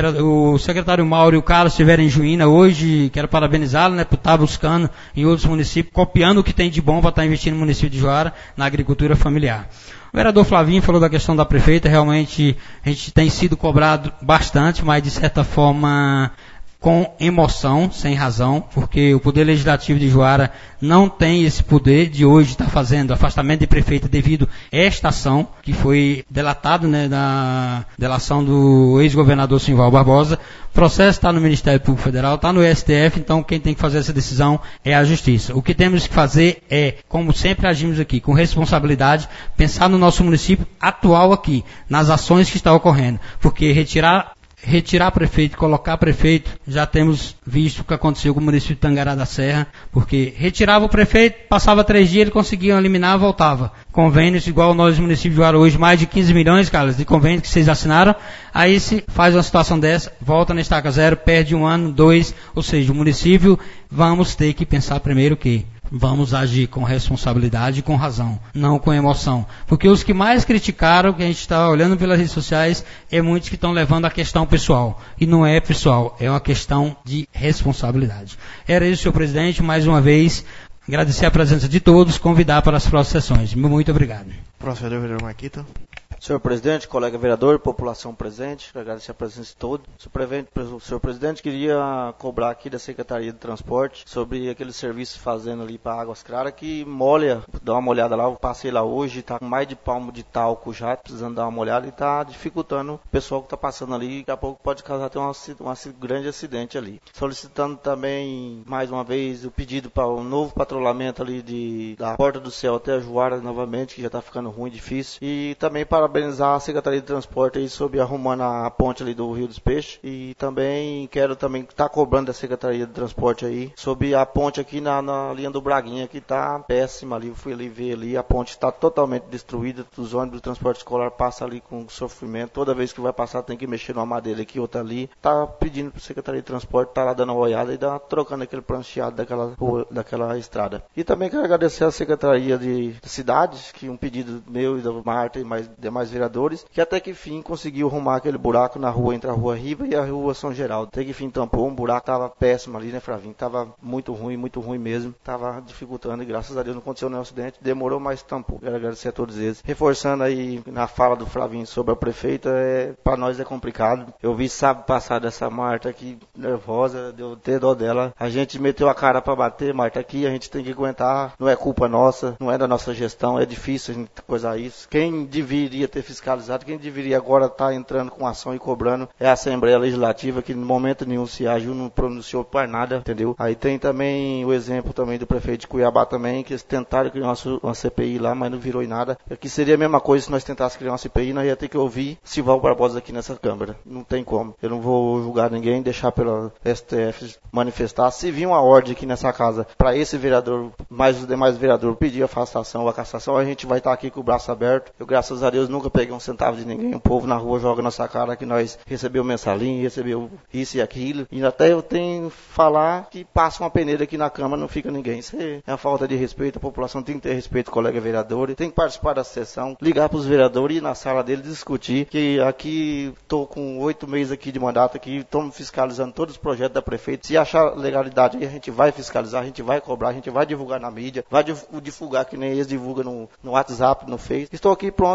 O secretário Mauro e o Carlos estiveram em Juína hoje, quero parabenizá-lo, né, por estar buscando em outros municípios, copiando o que tem de bom para estar investindo no município de Juara, na agricultura familiar. O vereador Flavinho falou da questão da prefeita, realmente a gente tem sido cobrado bastante, mas de certa forma com emoção, sem razão, porque o Poder Legislativo de Juara não tem esse poder de hoje estar fazendo afastamento de prefeito devido a esta ação, que foi delatado, né, na delação do ex-governador Simval Barbosa. O processo está no Ministério Público Federal, está no S T F, então quem tem que fazer essa decisão é a Justiça. O que temos que fazer é, como sempre agimos aqui, com responsabilidade, pensar no nosso município atual aqui, nas ações que estão ocorrendo, porque retirar Retirar prefeito, colocar prefeito, já temos visto o que aconteceu com o município de Tangará da Serra, porque retirava o prefeito, passava três dias, ele conseguia eliminar, voltava. Convênios, igual nós, município de Juara, hoje, mais de quinze milhões, Carlos, de convênios que vocês assinaram, aí se faz uma situação dessa, volta na estaca zero, perde um ano, dois, ou seja, o município, vamos ter que pensar primeiro que vamos agir com responsabilidade e com razão, não com emoção. Porque os que mais criticaram, que a gente está olhando pelas redes sociais, é muitos que estão levando a questão pessoal. E não é pessoal, é uma questão de responsabilidade. Era isso, senhor presidente. Mais uma vez, agradecer a presença de todos, convidar para as próximas sessões. Muito obrigado. Próximo vereador Marquito. Senhor presidente, colega vereador, população presente, agradecer a presença de todos. Senhor presidente, queria cobrar aqui da Secretaria de Transporte sobre aqueles serviços fazendo ali para Águas Claras, que molha, dá uma olhada lá, eu passei lá hoje, está com mais de palmo de talco já, precisando dar uma olhada e está dificultando o pessoal que está passando ali, daqui a pouco pode causar até um, um grande acidente ali. Solicitando também, mais uma vez, o pedido para um novo patrulhamento ali de, da Porta do Céu até a Juara novamente, que já está ficando ruim, difícil, e também para parabenizar a Secretaria de Transporte aí sobre arrumando a ponte ali do Rio dos Peixes, e também quero também estar tá cobrando da Secretaria de Transporte aí sobre a ponte aqui na, na linha do Braguinha, que está péssima ali. Eu fui ali ver ali, a ponte está totalmente destruída, os ônibus do transporte escolar passam ali com sofrimento, toda vez que vai passar tem que mexer numa madeira aqui, outra ali. Tá pedindo para a Secretaria de Transporte estar tá lá dando uma olhada e dar, trocando aquele prancheado daquela, daquela estrada. E também quero agradecer à Secretaria de Cidades, que um pedido meu e da Marta e mais demais vereadores, que até que fim conseguiu arrumar aquele buraco na rua entre a Rua Riva e a Rua São Geraldo. Até que fim tampou, um buraco tava péssimo ali, né, Flavinho? Tava muito ruim, muito ruim mesmo. Tava dificultando e graças a Deus não aconteceu nenhum acidente. Demorou, mas tampou. Quero agradecer a todos eles. Reforçando aí na fala do Flavinho sobre a prefeita, é, para nós é complicado. Eu vi sábado passado essa Marta aqui nervosa, deu ter dó dela. A gente meteu a cara para bater, Marta, aqui a gente tem que aguentar. Não é culpa nossa, não é da nossa gestão, é difícil a gente coisar isso. Quem deveria ter fiscalizado, quem deveria agora estar tá entrando com ação e cobrando é a Assembleia Legislativa, que no momento nenhum se agiu, não pronunciou para nada, entendeu? Aí tem também o exemplo também do prefeito de Cuiabá também, que eles tentaram criar uma, uma C P I lá, mas não virou em nada. Aqui seria a mesma coisa se nós tentássemos criar uma C P I, nós ia ter que ouvir Simval Barbosa aqui nessa Câmara. Não tem como. Eu não vou julgar ninguém, deixar pela S T F manifestar. Se vir uma ordem aqui nessa casa para esse vereador, mais os demais vereadores pedir afastação ou a cassação, a gente vai estar tá aqui com o braço aberto. Eu, graças a Deus, nunca peguei um centavo de ninguém. O povo na rua joga nossa cara que nós recebeu mensalinho, recebeu isso e aquilo. E até eu tenho que falar que passa uma peneira aqui na Câmara, não fica ninguém. Isso é uma falta de respeito. A população tem que ter respeito, colega vereador. Tem que participar da sessão, ligar para os vereadores e ir na sala deles discutir. Que aqui estou com oito meses aqui de mandato, aqui estamos fiscalizando todos os projetos da prefeita. Se achar legalidade aí, a gente vai fiscalizar, a gente vai cobrar, a gente vai divulgar na mídia, vai divulgar que nem eles divulgam no, no WhatsApp, no Face. Estou aqui pronto para defender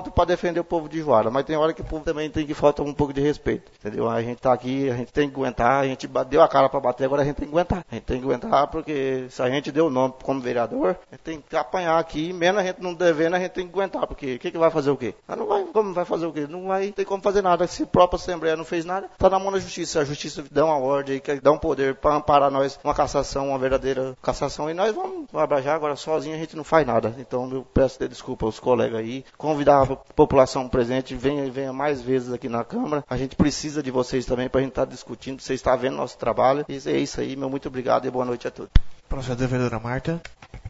defender o povo de Juara, mas tem hora que o povo também tem que faltar um pouco de respeito, entendeu? A gente tá aqui, a gente tem que aguentar, a gente deu a cara para bater, agora a gente tem que aguentar. A gente tem que aguentar porque se a gente deu o nome como vereador, a gente tem que apanhar aqui, mesmo a gente não devendo, a gente tem que aguentar, porque o que, que vai fazer o quê? Não vai, como vai fazer o quê? Não vai ter como fazer nada. Se a própria Assembleia não fez nada, tá na mão da Justiça. A Justiça dá uma ordem aí, que dá um poder para amparar nós, uma cassação, uma verdadeira cassação, e nós vamos abrajar agora sozinho, a gente não faz nada. Então eu peço desculpa aos colegas aí, convidar a população presente, venha, venha mais vezes aqui na Câmara. A gente precisa de vocês também para a gente estar tá discutindo, vocês estão vendo nosso trabalho. E é isso aí, meu muito obrigado e boa noite a todos. Próxima vereadora Marta.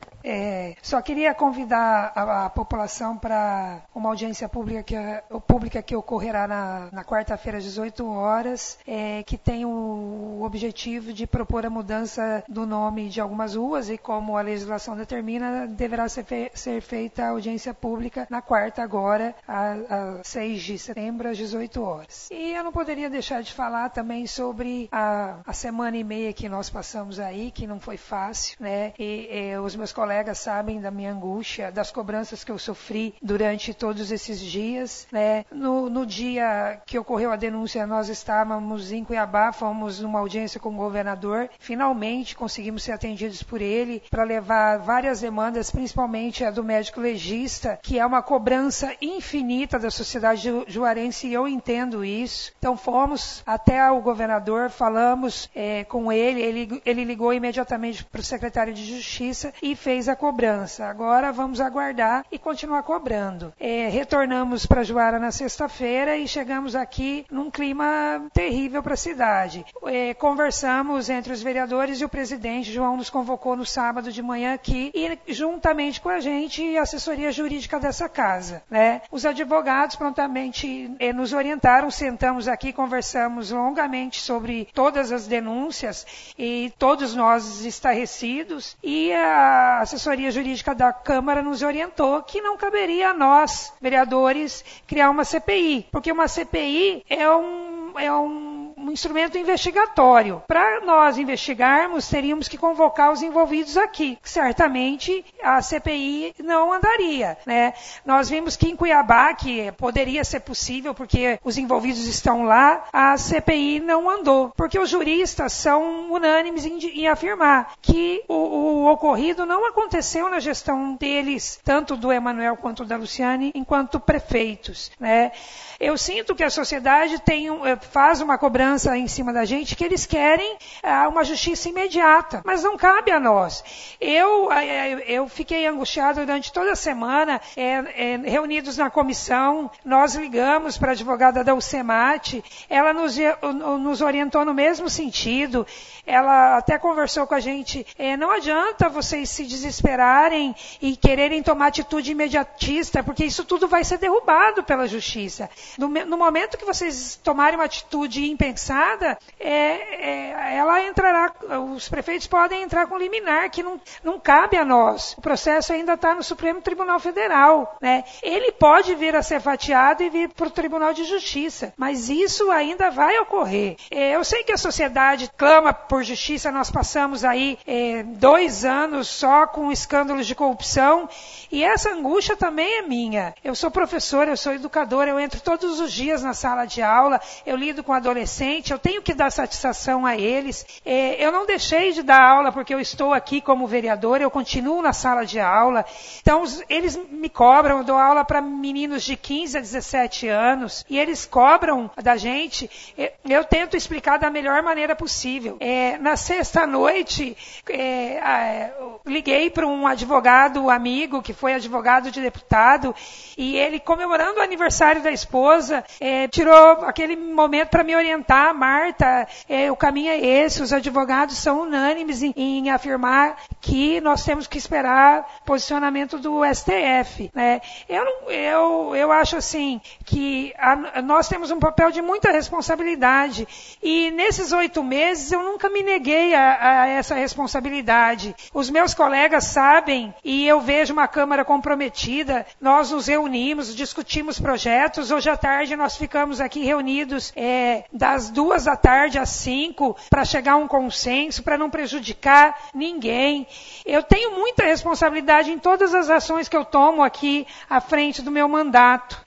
É, só queria convidar a, a população para uma audiência pública que, pública que ocorrerá na, na quarta-feira às dezoito horas, é, que tem o objetivo de propor a mudança do nome de algumas ruas e, como a legislação determina, deverá ser, fe, ser feita a audiência pública na quarta agora, a, a seis de setembro às dezoito horas. E eu não poderia deixar de falar também sobre a, a semana e meia que nós passamos aí, que não foi fácil, né? E, e os meus colegas colegas sabem da minha angústia, das cobranças que eu sofri durante todos esses dias, né? No, no dia que ocorreu a denúncia, nós estávamos em Cuiabá, fomos numa audiência com o governador, finalmente conseguimos ser atendidos por ele para levar várias demandas, principalmente a do médico legista, que é uma cobrança infinita da sociedade ju- juarense, e eu entendo isso. Então fomos até o governador, falamos é, com ele, ele, ele ligou imediatamente para o secretário de Justiça e fez a cobrança. Agora vamos aguardar e continuar cobrando. É, retornamos para Juara na sexta-feira e chegamos aqui num clima terrível para a cidade. É, conversamos entre os vereadores e o presidente João nos convocou no sábado de manhã aqui e juntamente com a gente a assessoria jurídica dessa casa, né? Os advogados prontamente é, nos orientaram, sentamos aqui, conversamos longamente sobre todas as denúncias e todos nós estarrecidos, e a assessoria jurídica da Câmara nos orientou que não caberia a nós, vereadores, criar uma C P I, porque uma C P I é um, é um, um instrumento investigatório. Para nós investigarmos, teríamos que convocar os envolvidos aqui. Certamente a C P I não andaria, né? Nós vimos que em Cuiabá, que poderia ser possível, porque os envolvidos estão lá, a C P I não andou, porque os juristas são unânimes em, em afirmar que o, o ocorrido não aconteceu na gestão deles, tanto do Emanuel quanto da Luciane, enquanto prefeitos, né? Eu sinto que a sociedade tem, faz uma cobrança em cima da gente, que eles querem ah, uma justiça imediata, mas não cabe a nós. Eu, eu fiquei angustiado durante toda a semana, é, é, reunidos na comissão, nós ligamos para a advogada da UCEMAT, ela nos, nos orientou no mesmo sentido, ela até conversou com a gente, é, não adianta vocês se desesperarem e quererem tomar atitude imediatista, porque isso tudo vai ser derrubado pela justiça. No, no momento que vocês tomarem uma atitude impensada, é, é, ela entrará, os prefeitos podem entrar com liminar, que não, não cabe a nós. O processo ainda está no Supremo Tribunal Federal, né? Ele pode vir a ser fatiado e vir para o Tribunal de Justiça, mas isso ainda vai ocorrer. É, eu sei que a sociedade clama por justiça, nós passamos aí é, dois anos só com escândalos de corrupção, e essa angústia também é minha. Eu sou professora, eu sou educadora, eu entro todos os dias na sala de aula, eu lido com adolescente, eu tenho que dar satisfação a eles. É, eu não deixei de dar aula porque eu estou aqui como vereadora, eu continuo na sala de aula. Então, eles me cobram, eu dou aula para meninos de quinze a dezessete anos, e eles cobram da gente. Eu tento explicar da melhor maneira possível. É, na sexta-noite, é, liguei para um advogado amigo, que foi advogado de deputado, e ele, comemorando o aniversário da esposa, é, tirou aquele momento para me orientar. Marta, é, o caminho é esse, os advogados são unânimes em, em afirmar que nós temos que esperar posicionamento do S T F, né? Eu, eu, eu acho assim, que a, nós temos um papel de muita responsabilidade, e nesses oito meses eu nunca me neguei a, a essa responsabilidade. Os meus colegas sabem, e eu vejo uma Câmara comprometida, nós nos reunimos, discutimos projetos. Hoje à tarde nós ficamos aqui reunidos é, das duas da tarde às cinco para chegar a um consenso, para não prejudicar ninguém. Eu tenho muita responsabilidade em todas as ações que eu tomo aqui à frente do meu mandato.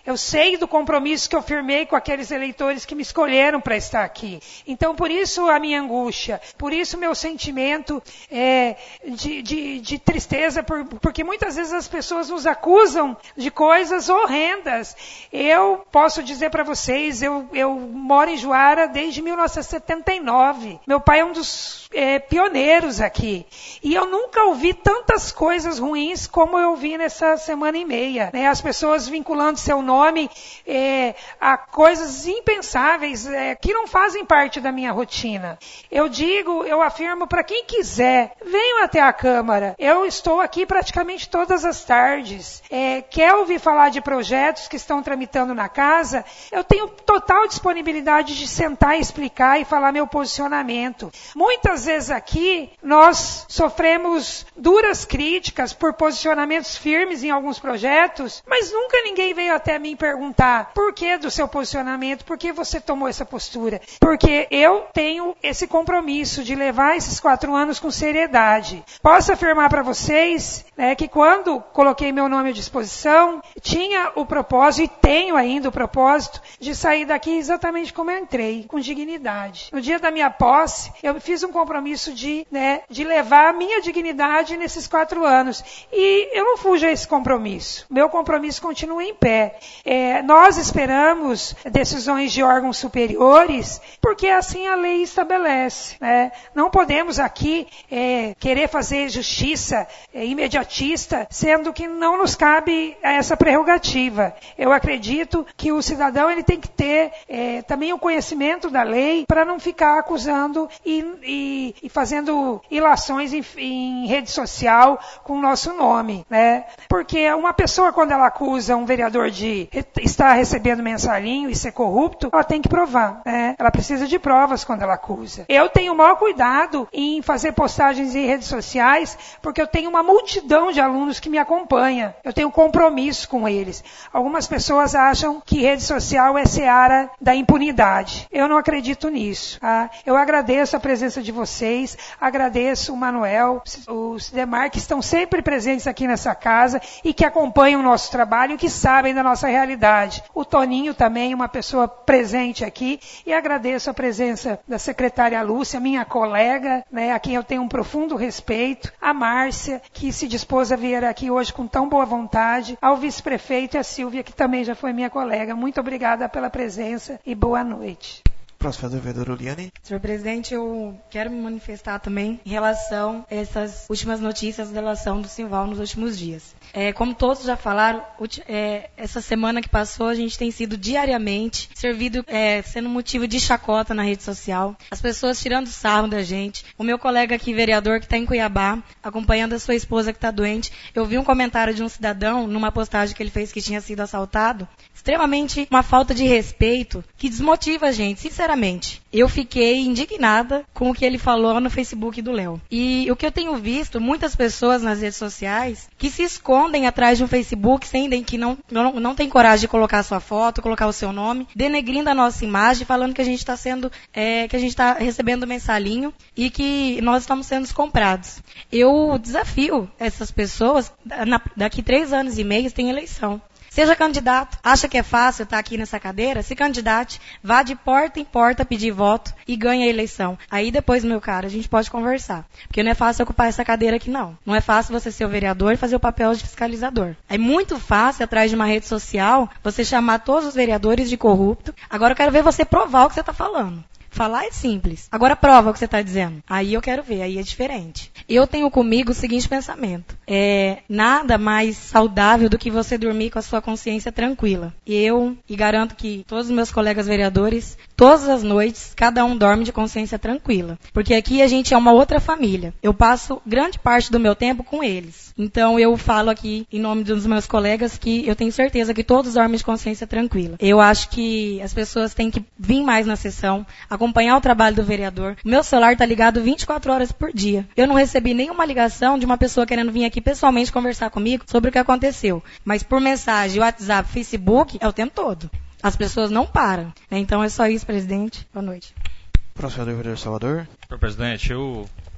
Eu sei do compromisso que eu firmei com aqueles eleitores que me escolheram para estar aqui. Então, por isso a minha angústia, por isso o meu sentimento é, de, de, de tristeza, por, porque muitas vezes as pessoas nos acusam de coisas horrendas. Eu posso dizer para vocês, eu, eu moro em Juara desde mil novecentos e setenta e nove. Meu pai é um dos é, pioneiros aqui. E eu nunca ouvi tantas coisas ruins como eu ouvi nessa semana e meia. Né? As pessoas vinculando seu nome é, a coisas impensáveis é, que não fazem parte da minha rotina. Eu digo, eu afirmo para quem quiser, venham até a Câmara. Eu estou aqui praticamente todas as tardes. É, quer ouvir falar de projetos que estão tramitando na casa? Eu tenho total disponibilidade de sentar e explicar e falar meu posicionamento. Muitas vezes aqui nós sofremos duras críticas por posicionamentos firmes em alguns projetos, mas nunca ninguém veio até mim perguntar por que do seu posicionamento, por que você tomou essa postura. Porque eu tenho esse compromisso de levar esses quatro anos com seriedade. Posso afirmar para vocês né, que quando coloquei meu nome à disposição, tinha o propósito, e tenho ainda o propósito, de sair daqui exatamente como eu entrei, com dignidade. No dia da minha posse, eu fiz um compromisso de, né, de levar a minha dignidade nesses quatro anos. E eu não fujo a esse compromisso. Meu compromisso continua em pé. É, nós esperamos decisões de órgãos superiores, porque assim a lei estabelece. Né? Não podemos aqui é, querer fazer justiça é, imediatista, sendo que não nos cabe essa prerrogativa. Eu acredito que o cidadão ele tem que ter é, também o conhecimento da lei para não ficar acusando e, e, e fazendo ilações em, em rede social com o nosso nome. Né? Porque uma pessoa, quando ela acusa um vereador de estar recebendo mensalinho e ser corrupto, ela tem que provar. Né? Ela precisa de provas quando ela acusa. Eu tenho o maior cuidado em fazer postagens em redes sociais, porque eu tenho uma multidão de alunos que me acompanha. Eu tenho compromisso com eles. Algumas pessoas acham que rede social é seara da impunidade. Eu não acredito nisso. Tá? Eu agradeço a presença de vocês, agradeço o Manuel, os demais que estão sempre presentes aqui nessa casa e que acompanham o nosso trabalho e que sabem da nossa realidade. O Toninho também, uma pessoa presente aqui, e agradeço a presença da secretária Lúcia, minha colega, né, a quem eu tenho um profundo respeito, a Márcia, que se dispôs a vir aqui hoje com tão boa vontade, ao vice-prefeito e a Silvia, que também já foi minha colega. Muito obrigada pela presença e boa noite. Próximo, vereadora Uliane. Senhor presidente, eu quero me manifestar também em relação a essas últimas notícias da delação do Simval nos últimos dias. É, como todos já falaram, é, essa semana que passou, a gente tem sido diariamente servido, é, sendo motivo de chacota na rede social. As pessoas tirando sarro da gente. O meu colega aqui, vereador, que está em Cuiabá, acompanhando a sua esposa que está doente, eu vi um comentário de um cidadão, numa postagem que ele fez que tinha sido assaltado, extremamente uma falta de respeito, que desmotiva a gente, sinceramente. Eu fiquei indignada com o que ele falou no Facebook do Léo. E o que eu tenho visto, muitas pessoas nas redes sociais, que se escondem atrás de um Facebook, sem que não, não, não tem coragem de colocar a sua foto, colocar o seu nome, denegrindo a nossa imagem, falando que a gente está sendo, é, que a gente está recebendo mensalinho e que nós estamos sendo comprados. Eu desafio essas pessoas, na, daqui três anos e meio tem eleição. Seja candidato. Acha que é fácil estar aqui nessa cadeira? Se candidate, vá de porta em porta pedir voto e ganhe a eleição. Aí depois, meu caro, a gente pode conversar. Porque não é fácil ocupar essa cadeira aqui, não. Não é fácil você ser o vereador e fazer o papel de fiscalizador. É muito fácil, atrás de uma rede social, você chamar todos os vereadores de corrupto. Agora eu quero ver você provar o que você está falando. Falar é simples. Agora prova o que você está dizendo. Aí eu quero ver, aí é diferente. Eu tenho comigo o seguinte pensamento. É nada mais saudável do que você dormir com a sua consciência tranquila. Eu, e garanto que todos os meus colegas vereadores, todas as noites, cada um dorme de consciência tranquila. Porque aqui a gente é uma outra família. Eu passo grande parte do meu tempo com eles. Então eu falo aqui, em nome dos meus colegas, que eu tenho certeza que todos dormem de consciência tranquila. Eu acho que as pessoas têm que vir mais na sessão, acompanhar o trabalho do vereador. O meu celular está ligado vinte e quatro horas por dia. Eu não recebi nenhuma ligação de uma pessoa querendo vir aqui pessoalmente conversar comigo sobre o que aconteceu. Mas por mensagem, WhatsApp, Facebook, é o tempo todo. As pessoas não param. Então é só isso, presidente. Boa noite. Próximo, vereador Salvador. Senhor presidente, eu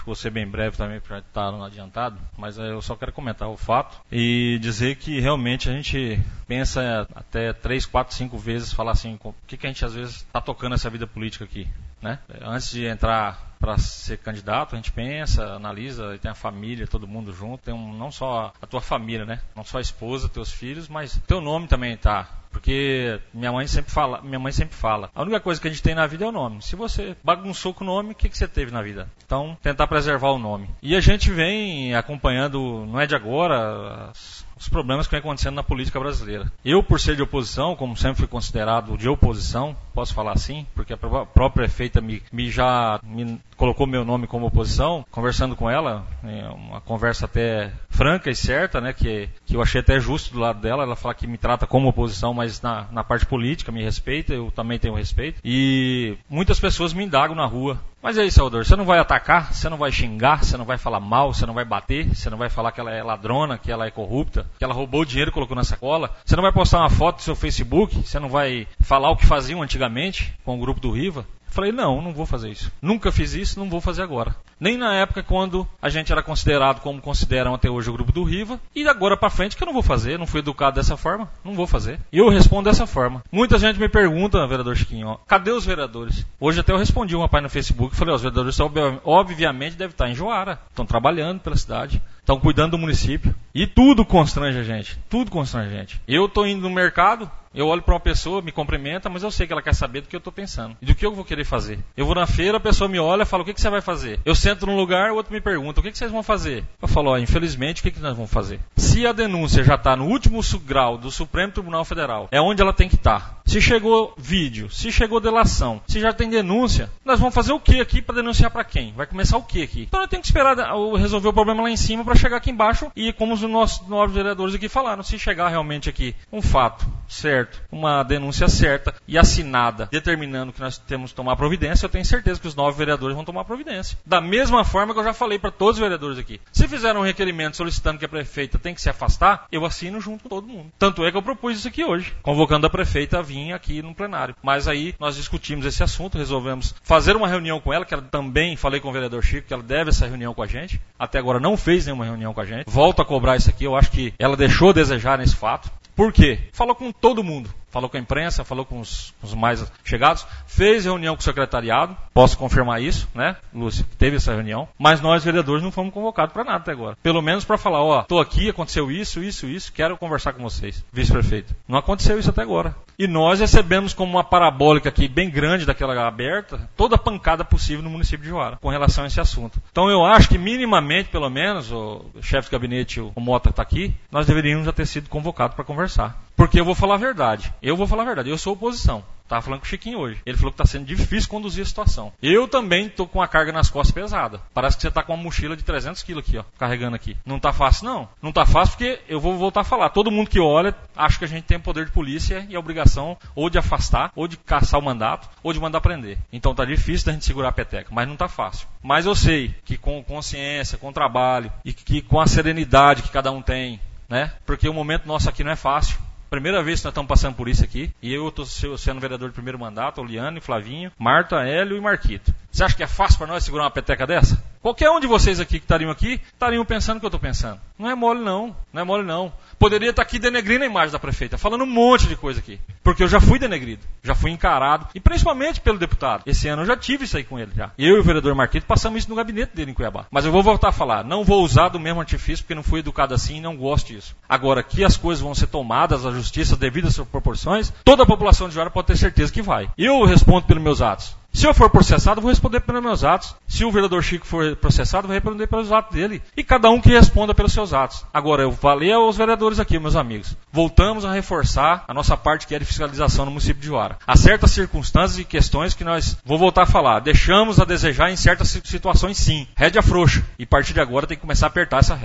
acho que vou ser bem breve também para estar adiantado, mas eu só quero comentar o fato e dizer que realmente a gente pensa até três, quatro, cinco vezes falar assim, o que, que a gente às vezes está tocando essa vida política aqui, né? Antes de entrar para ser candidato, a gente pensa, analisa, tem a família, todo mundo junto, tem um, não só a tua família, né? Não só a esposa, teus filhos, mas teu nome também tá. Porque minha mãe sempre fala, minha mãe sempre fala, a única coisa que a gente tem na vida é o nome. Se você bagunçou com o nome, o que, que você teve na vida? Então, tentar preservar o nome. E a gente vem acompanhando, não é de agora, as, os problemas que vem acontecendo na política brasileira. Eu, por ser de oposição, como sempre fui considerado de oposição, posso falar assim, porque a própria prefeita me, me já me colocou meu nome como oposição, conversando com ela, uma conversa até franca e certa, né, que, que eu achei até justo do lado dela, ela fala que me trata como oposição, mas na, na parte política me respeita, eu também tenho respeito. E muitas pessoas me indagam na rua. Mas aí, Salvador, você não vai atacar, você não vai xingar, você não vai falar mal, você não vai bater, você não vai falar que ela é ladrona, que ela é corrupta, que ela roubou o dinheiro e colocou na sacola, você não vai postar uma foto do seu Facebook, você não vai falar o que faziam antigamente com o grupo do Riva? Falei, não, não vou fazer isso. Nunca fiz isso, não vou fazer agora. Nem na época quando a gente era considerado como consideram até hoje o grupo do Riva. E agora pra frente que eu não vou fazer, não fui educado dessa forma, não vou fazer. E eu respondo dessa forma. Muita gente me pergunta, vereador Chiquinho, ó, cadê os vereadores? Hoje até eu respondi um rapaz no Facebook, falei, ó, os vereadores obviamente devem estar em Joara, estão trabalhando pela cidade, estão cuidando do município. E tudo constrange a gente, tudo constrange a gente. Eu tô indo no mercado, eu olho para uma pessoa, me cumprimenta, mas eu sei que ela quer saber do que eu estou pensando e do que eu vou querer fazer. Eu vou na feira, a pessoa me olha e fala, o que, que você vai fazer? Eu sento num lugar, o outro me pergunta, o que, que vocês vão fazer? Eu falo, ó, infelizmente, o que, que nós vamos fazer? Se a denúncia já está no último grau do Supremo Tribunal Federal, é onde ela tem que estar. Se chegou vídeo, se chegou delação, se já tem denúncia, nós vamos fazer o que aqui para denunciar para quem? Vai começar o que aqui? Então eu tenho que esperar resolver o problema lá em cima para chegar aqui embaixo e como os nossos novos vereadores aqui falaram, se chegar realmente aqui um fato certo, uma denúncia certa e assinada, determinando que nós temos que tomar providência, eu tenho certeza que os nove vereadores vão tomar providência. Da mesma forma que eu já falei para todos os vereadores aqui. Se fizeram um requerimento solicitando que a prefeita tem que se afastar, eu assino junto com todo mundo. Tanto é que eu propus isso aqui hoje, convocando a prefeita a vir aqui no plenário. Mas aí nós discutimos esse assunto, resolvemos fazer uma reunião com ela, que ela também, falei com o vereador Chico, que ela deve essa reunião com a gente. Até agora não fez nenhuma reunião com a gente. Volto a cobrar isso aqui, eu acho que ela deixou a desejar nesse fato. Por quê? Falou com todo mundo. Falou com a imprensa, falou com os, os mais chegados, fez reunião com o secretariado, posso confirmar isso, né, Lúcia? Teve essa reunião, mas nós, vereadores, não fomos convocados para nada até agora. Pelo menos para falar, ó, tô aqui, aconteceu isso, isso, isso, quero conversar com vocês, vice-prefeito. Não aconteceu isso até agora. E nós recebemos como uma parabólica aqui, bem grande, daquela aberta, toda a pancada possível no município de Joara, com relação a esse assunto. Então eu acho que minimamente, pelo menos, o chefe de gabinete, o Mota está aqui, nós deveríamos já ter sido convocados para conversar. Porque eu vou falar a verdade. Eu vou falar a verdade. Eu sou oposição. Estava falando com o Chiquinho hoje. Ele falou que está sendo difícil conduzir a situação. Eu também estou com a carga nas costas pesada. Parece que você está com uma mochila de trezentos quilos aqui, ó, carregando aqui. Não está fácil, não. Não está fácil porque eu vou voltar a falar. Todo mundo que olha, acha que a gente tem poder de polícia e a obrigação ou de afastar, ou de caçar o mandato, ou de mandar prender. Então está difícil da gente segurar a peteca, mas não está fácil. Mas eu sei que com consciência, com trabalho e que com a serenidade que cada um tem, né? Porque o momento nosso aqui não é fácil. Primeira vez que nós estamos passando por isso aqui, e eu estou sendo vereador de primeiro mandato, o Liane, Flavinho, Marta, Hélio e Marquito. Você acha que é fácil para nós segurar uma peteca dessa? Qualquer um de vocês aqui que estariam aqui, estariam pensando o que eu estou pensando. Não é mole não, não é mole não. Poderia estar aqui denegrindo a imagem da prefeita, falando um monte de coisa aqui. Porque eu já fui denegrido, já fui encarado, e principalmente pelo deputado. Esse ano eu já tive isso aí com ele já. Eu e o vereador Marquito passamos isso no gabinete dele em Cuiabá. Mas eu vou voltar a falar, não vou usar do mesmo artifício, porque não fui educado assim e não gosto disso. Agora, que as coisas vão ser tomadas, a justiça devido às suas proporções, toda a população de Joara pode ter certeza que vai. Eu respondo pelos meus atos. Se eu for processado, eu vou responder pelos meus atos. Se o vereador Chico for processado, eu vou responder pelos atos dele. E cada um que responda pelos seus atos. Agora, eu falei aos vereadores aqui, meus amigos. Voltamos a reforçar a nossa parte que é de fiscalização no município de Joara. Há certas circunstâncias e questões que nós, vou voltar a falar, deixamos a desejar em certas situações sim. Rédea frouxa. E a partir de agora tem que começar a apertar essa rédea.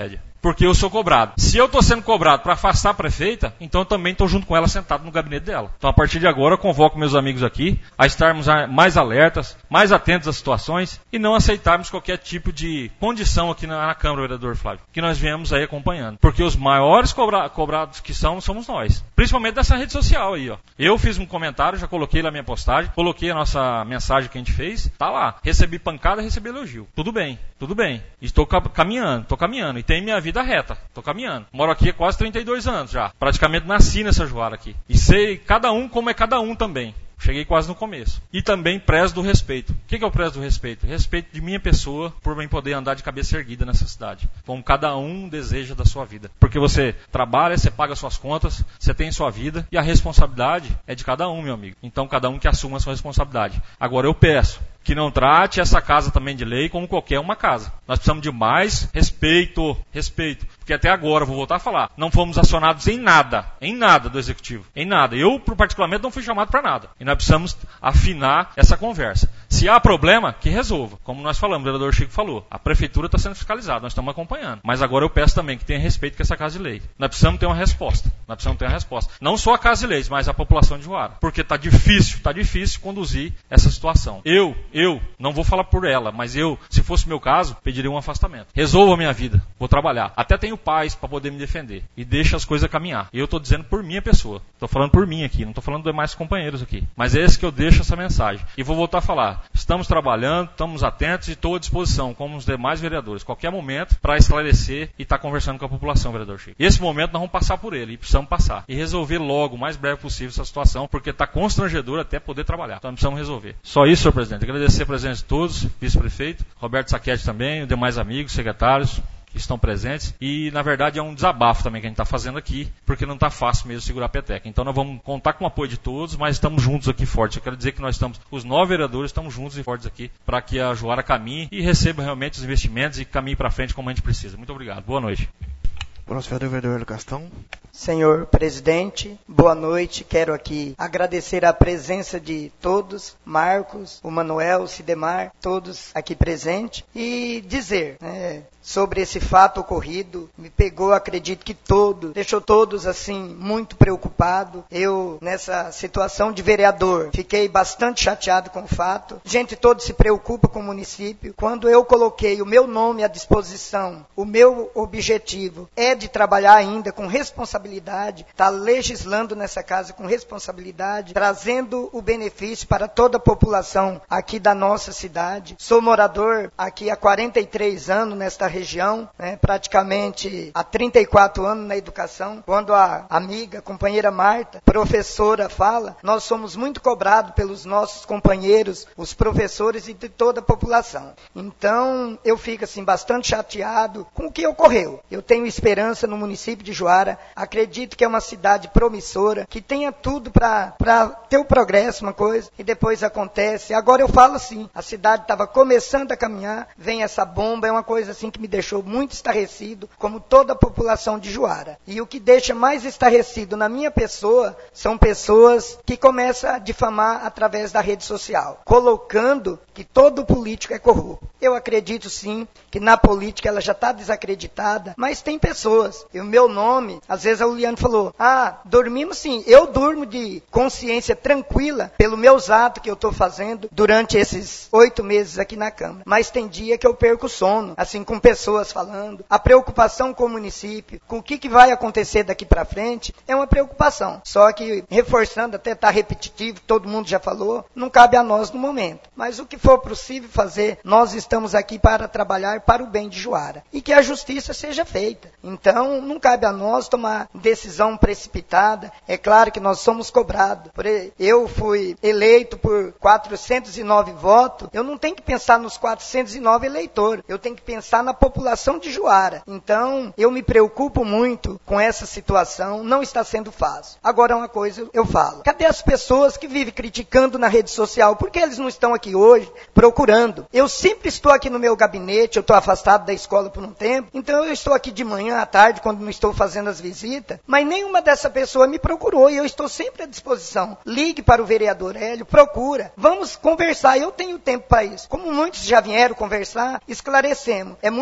porque eu sou cobrado. Se eu estou sendo cobrado para afastar a prefeita, então eu também estou junto com ela sentado no gabinete dela. Então a partir de agora eu convoco meus amigos aqui a estarmos mais alertas, mais atentos às situações e não aceitarmos qualquer tipo de condição aqui na, na Câmara, vereador Flávio, que nós viemos aí acompanhando. Porque os maiores cobra, cobrados que são, somos nós. Principalmente dessa rede social aí, ó. Eu fiz um comentário, já coloquei lá minha postagem, coloquei a nossa mensagem que a gente fez, tá lá. Recebi pancada, recebi elogio. Tudo bem, tudo bem. Estou caminhando, estou caminhando. E tenho minha vida reta, estou caminhando. Moro aqui há quase trinta e dois anos já. Praticamente nasci nessa Juara aqui. E sei cada um como é cada um também. Cheguei quase no começo. E também prezo do respeito. O que é o prezo do respeito? Respeito de minha pessoa por mim poder andar de cabeça erguida nessa cidade. Como cada um deseja da sua vida. Porque você trabalha, você paga suas contas, você tem sua vida e a responsabilidade é de cada um, meu amigo. Então cada um que assuma a sua responsabilidade. Agora eu peço que não trate essa casa também de lei como qualquer uma casa. Nós precisamos de mais respeito, respeito. Porque até agora, vou voltar a falar, não fomos acionados em nada, em nada do Executivo, em nada. Eu, particularmente, não fui chamado para nada. E nós precisamos afinar essa conversa. Se há problema, que resolva. Como nós falamos, o vereador Chico falou, a Prefeitura está sendo fiscalizada, nós estamos acompanhando. Mas agora eu peço também que tenha respeito com essa Casa de Leis. Nós precisamos ter uma resposta. Nós precisamos ter uma resposta. Não só a Casa de Leis, mas a população de Juara. Porque está difícil, está difícil conduzir essa situação. Eu, eu, não vou falar por ela, mas eu, se fosse meu caso, pediria um afastamento. Resolva a minha vida, vou trabalhar. Até tenho paz para poder me defender. E deixa as coisas caminhar. E eu estou dizendo por minha pessoa. Estou falando por mim aqui, não estou falando dos demais companheiros aqui. Mas é esse que eu deixo essa mensagem. E vou voltar a falar. Estamos trabalhando, estamos atentos e estou à disposição, como os demais vereadores, qualquer momento, para esclarecer e estar tá conversando com a população, vereador Chico. Esse momento nós vamos passar por ele, e precisamos passar. E resolver logo, o mais breve possível, essa situação, porque está constrangedor até poder trabalhar. Então nós precisamos resolver. Só isso, senhor presidente. Agradecer a presença de todos, vice-prefeito, Roberto Saquete também, os demais amigos, secretários que estão presentes. E, na verdade, é um desabafo também que a gente está fazendo aqui, porque não está fácil mesmo segurar a peteca. Então nós vamos contar com o apoio de todos, mas estamos juntos aqui fortes. Eu quero dizer que nós estamos, os nove vereadores, estamos juntos e fortes aqui para que a Juara caminhe e receba realmente os investimentos e caminhe para frente como a gente precisa. Muito obrigado. Boa noite. Próximo vereador, vereador Castão. Senhor presidente, boa noite. Quero aqui agradecer a presença de todos, Marcos, o Manuel, o Sidemar, todos aqui presentes, e dizer, né, sobre esse fato ocorrido, me pegou, acredito que todo, deixou todos assim muito preocupados. Eu, nessa situação de vereador, fiquei bastante chateado com o fato. Gente toda se preocupa com o município. Quando eu coloquei o meu nome à disposição, o meu objetivo é de trabalhar ainda com responsabilidade, estar legislando nessa casa com responsabilidade, trazendo o benefício para toda a população aqui da nossa cidade. Sou morador aqui há quarenta e três anos nesta região, né, praticamente há trinta e quatro anos na educação. Quando a amiga, companheira Marta, professora, fala, nós somos muito cobrados pelos nossos companheiros, os professores e de toda a população. Então, eu fico assim bastante chateado com o que ocorreu. Eu tenho esperança no município de Juara, acredito que é uma cidade promissora, que tenha tudo para ter o progresso, uma coisa, e depois acontece. Agora eu falo assim, a cidade estava começando a caminhar, vem essa bomba, é uma coisa assim que me deixou muito estarrecido, como toda a população de Juara. E o que deixa mais estarrecido na minha pessoa, são pessoas que começam a difamar através da rede social, colocando que todo político é corrupto. Eu acredito sim, que na política ela já está desacreditada, mas tem pessoas. E o meu nome, às vezes a Uliane falou, ah, dormimos sim. Eu durmo de consciência tranquila pelos meus atos que eu estou fazendo durante esses oito meses aqui na Câmara. Mas tem dia que eu perco o sono, assim, com pessoas falando. A preocupação com o município, com o que, que vai acontecer daqui para frente, é uma preocupação. Só que, reforçando, até está repetitivo, todo mundo já falou, não cabe a nós no momento. Mas o que for possível fazer, nós estamos aqui para trabalhar para o bem de Juara. E que a justiça seja feita. Então, não cabe a nós tomar decisão precipitada. É claro que nós somos cobrados. Eu fui eleito por quatrocentos e nove votos. Eu não tenho que pensar nos quatrocentos e nove eleitores. Eu tenho que pensar na população de Juara. Então, eu me preocupo muito com essa situação. Não está sendo fácil. Agora, uma coisa eu falo. Cadê as pessoas que vivem criticando na rede social? Por que eles não estão aqui hoje procurando? Eu sempre estou aqui no meu gabinete. Eu estou afastado da escola por um tempo. Então, eu estou aqui de manhã, à tarde, quando não estou fazendo as visitas, mas nenhuma dessa pessoa me procurou e eu estou sempre à disposição. Ligue para o vereador Hélio, procura, vamos conversar, eu tenho tempo para isso. Como muitos já vieram conversar, esclarecemos. É muito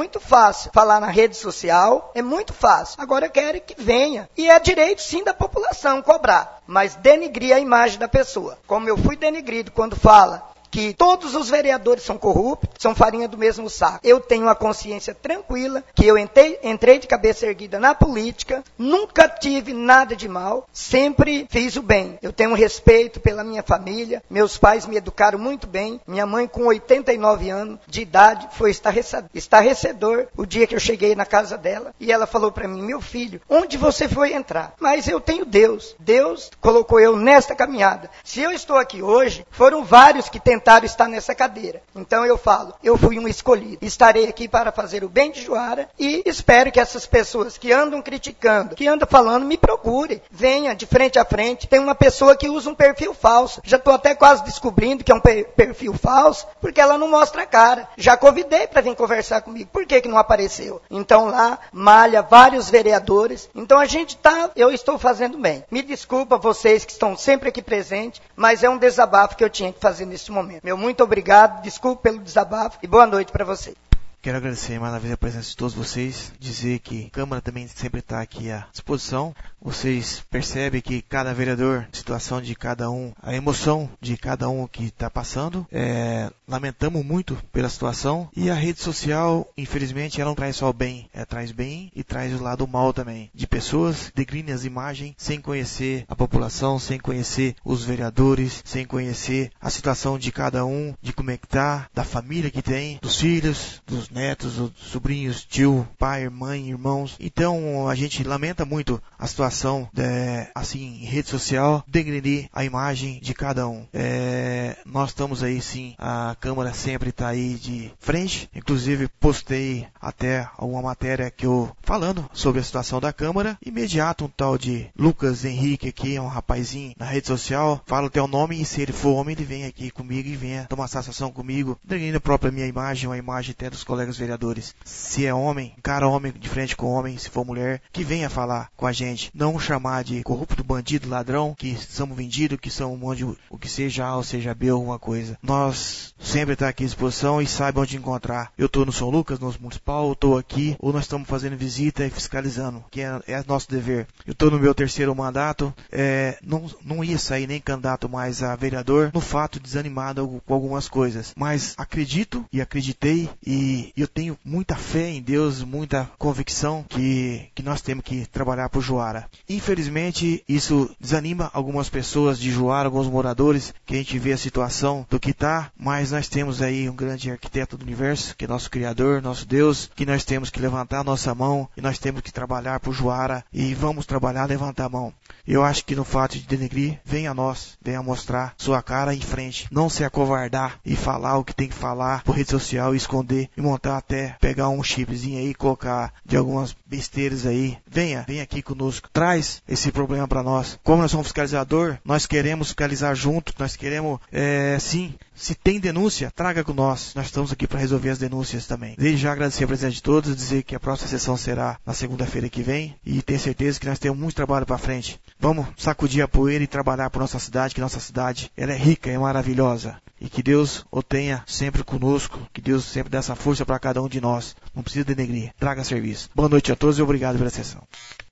muito fácil falar na rede social, é muito fácil. Agora querem que venha. E é direito sim da população cobrar, mas denigrir a imagem da pessoa. Como eu fui denigrido quando fala que todos os vereadores são corruptos, são farinha do mesmo saco. Eu tenho uma consciência tranquila, que eu entrei, entrei de cabeça erguida na política, nunca tive nada de mal, sempre fiz o bem. Eu tenho respeito pela minha família, meus pais me educaram muito bem, minha mãe com oitenta e nove anos de idade foi estarrecedor o dia que eu cheguei na casa dela, e ela falou para mim, meu filho, onde você foi entrar? Mas eu tenho Deus, Deus colocou eu nesta caminhada. Se eu estou aqui hoje, foram vários que tentaram estar nessa cadeira. Então eu falo, eu fui um escolhido. Estarei aqui para fazer o bem de Juara e espero que essas pessoas que andam criticando, que andam falando, me procurem. Venha de frente a frente. Tem uma pessoa que usa um perfil falso. Já estou até quase descobrindo que é um per- perfil falso, porque ela não mostra a cara. Já convidei para vir conversar comigo. Por que que não apareceu? Então lá, malha vários vereadores. Então a gente tá, eu estou fazendo bem. Me desculpa vocês que estão sempre aqui presentes, mas é um desabafo que eu tinha que fazer nesse momento. Meu muito obrigado, desculpe pelo desabafo e boa noite para vocês. Quero agradecer mais uma vez a presença de todos vocês, dizer que a Câmara também sempre está aqui à disposição. Vocês percebem que cada vereador, a situação de cada um, a emoção de cada um que está passando. É, lamentamos muito pela situação. E a rede social, infelizmente, ela não traz só o bem, ela traz bem e traz o lado mal também. De pessoas que degrinem as imagens sem conhecer a população, sem conhecer os vereadores, sem conhecer a situação de cada um, de como é que tá, da família que tem, dos filhos, dos netos, os sobrinhos, tio, pai, mãe, irmãos. Então a gente lamenta muito a situação de, assim, em rede social, degredir a imagem de cada um. É, nós estamos aí sim, a Câmara sempre está aí de frente. Inclusive postei até uma matéria que eu falando sobre a situação da Câmara. Imediato um tal de Lucas Henrique aqui, um rapazinho na rede social, fala até o nome e se ele for homem ele vem aqui comigo e venha tomar satisfação comigo, degrindo a própria minha imagem, uma imagem até dos colegas vereadores. Se é homem, encara homem de frente com homem, se for mulher, que venha falar com a gente. Não chamar de corrupto, bandido, ladrão, que somos vendidos, que são um monte, o que seja A ou seja B, alguma coisa. Nós sempre está aqui à disposição e sabe onde encontrar. Eu estou no São Lucas, no municipal, estou aqui, ou nós estamos fazendo visita e fiscalizando, que é, é nosso dever. Eu estou no meu terceiro mandato, é, não, não ia sair nem candidato mais a vereador, no fato desanimado com algumas coisas. Mas acredito e acreditei e eu tenho muita fé em Deus, muita convicção que, que nós temos que trabalhar por Juara. Infelizmente, isso desanima algumas pessoas de Juara, alguns moradores, que a gente vê a situação do que está, mas nós temos aí um grande arquiteto do universo, que é nosso Criador, nosso Deus, que nós temos que levantar a nossa mão e nós temos que trabalhar por Juara e vamos trabalhar, levantar a mão. Eu acho que no fato de denegrir, venha a nós, venha mostrar sua cara em frente, não se acovardar e falar o que tem que falar por rede social e esconder e montar até pegar um chipzinho aí e colocar de algumas besteiras aí. Venha, venha aqui conosco, traz esse problema para nós. Como nós somos fiscalizador, nós queremos fiscalizar junto, nós queremos, é, sim, se tem denúncia, traga com nós. Nós estamos aqui para resolver as denúncias também. Desde já agradecer a presença de todos, dizer que a próxima sessão será na segunda-feira que vem e tenho certeza que nós temos muito trabalho para frente. Vamos sacudir a poeira e trabalhar por nossa cidade, que nossa cidade ela é rica, é maravilhosa. E que Deus o tenha sempre conosco, que Deus sempre dê essa força para cada um de nós. Não precisa denegrir, traga serviço. Boa noite a todos e obrigado pela sessão.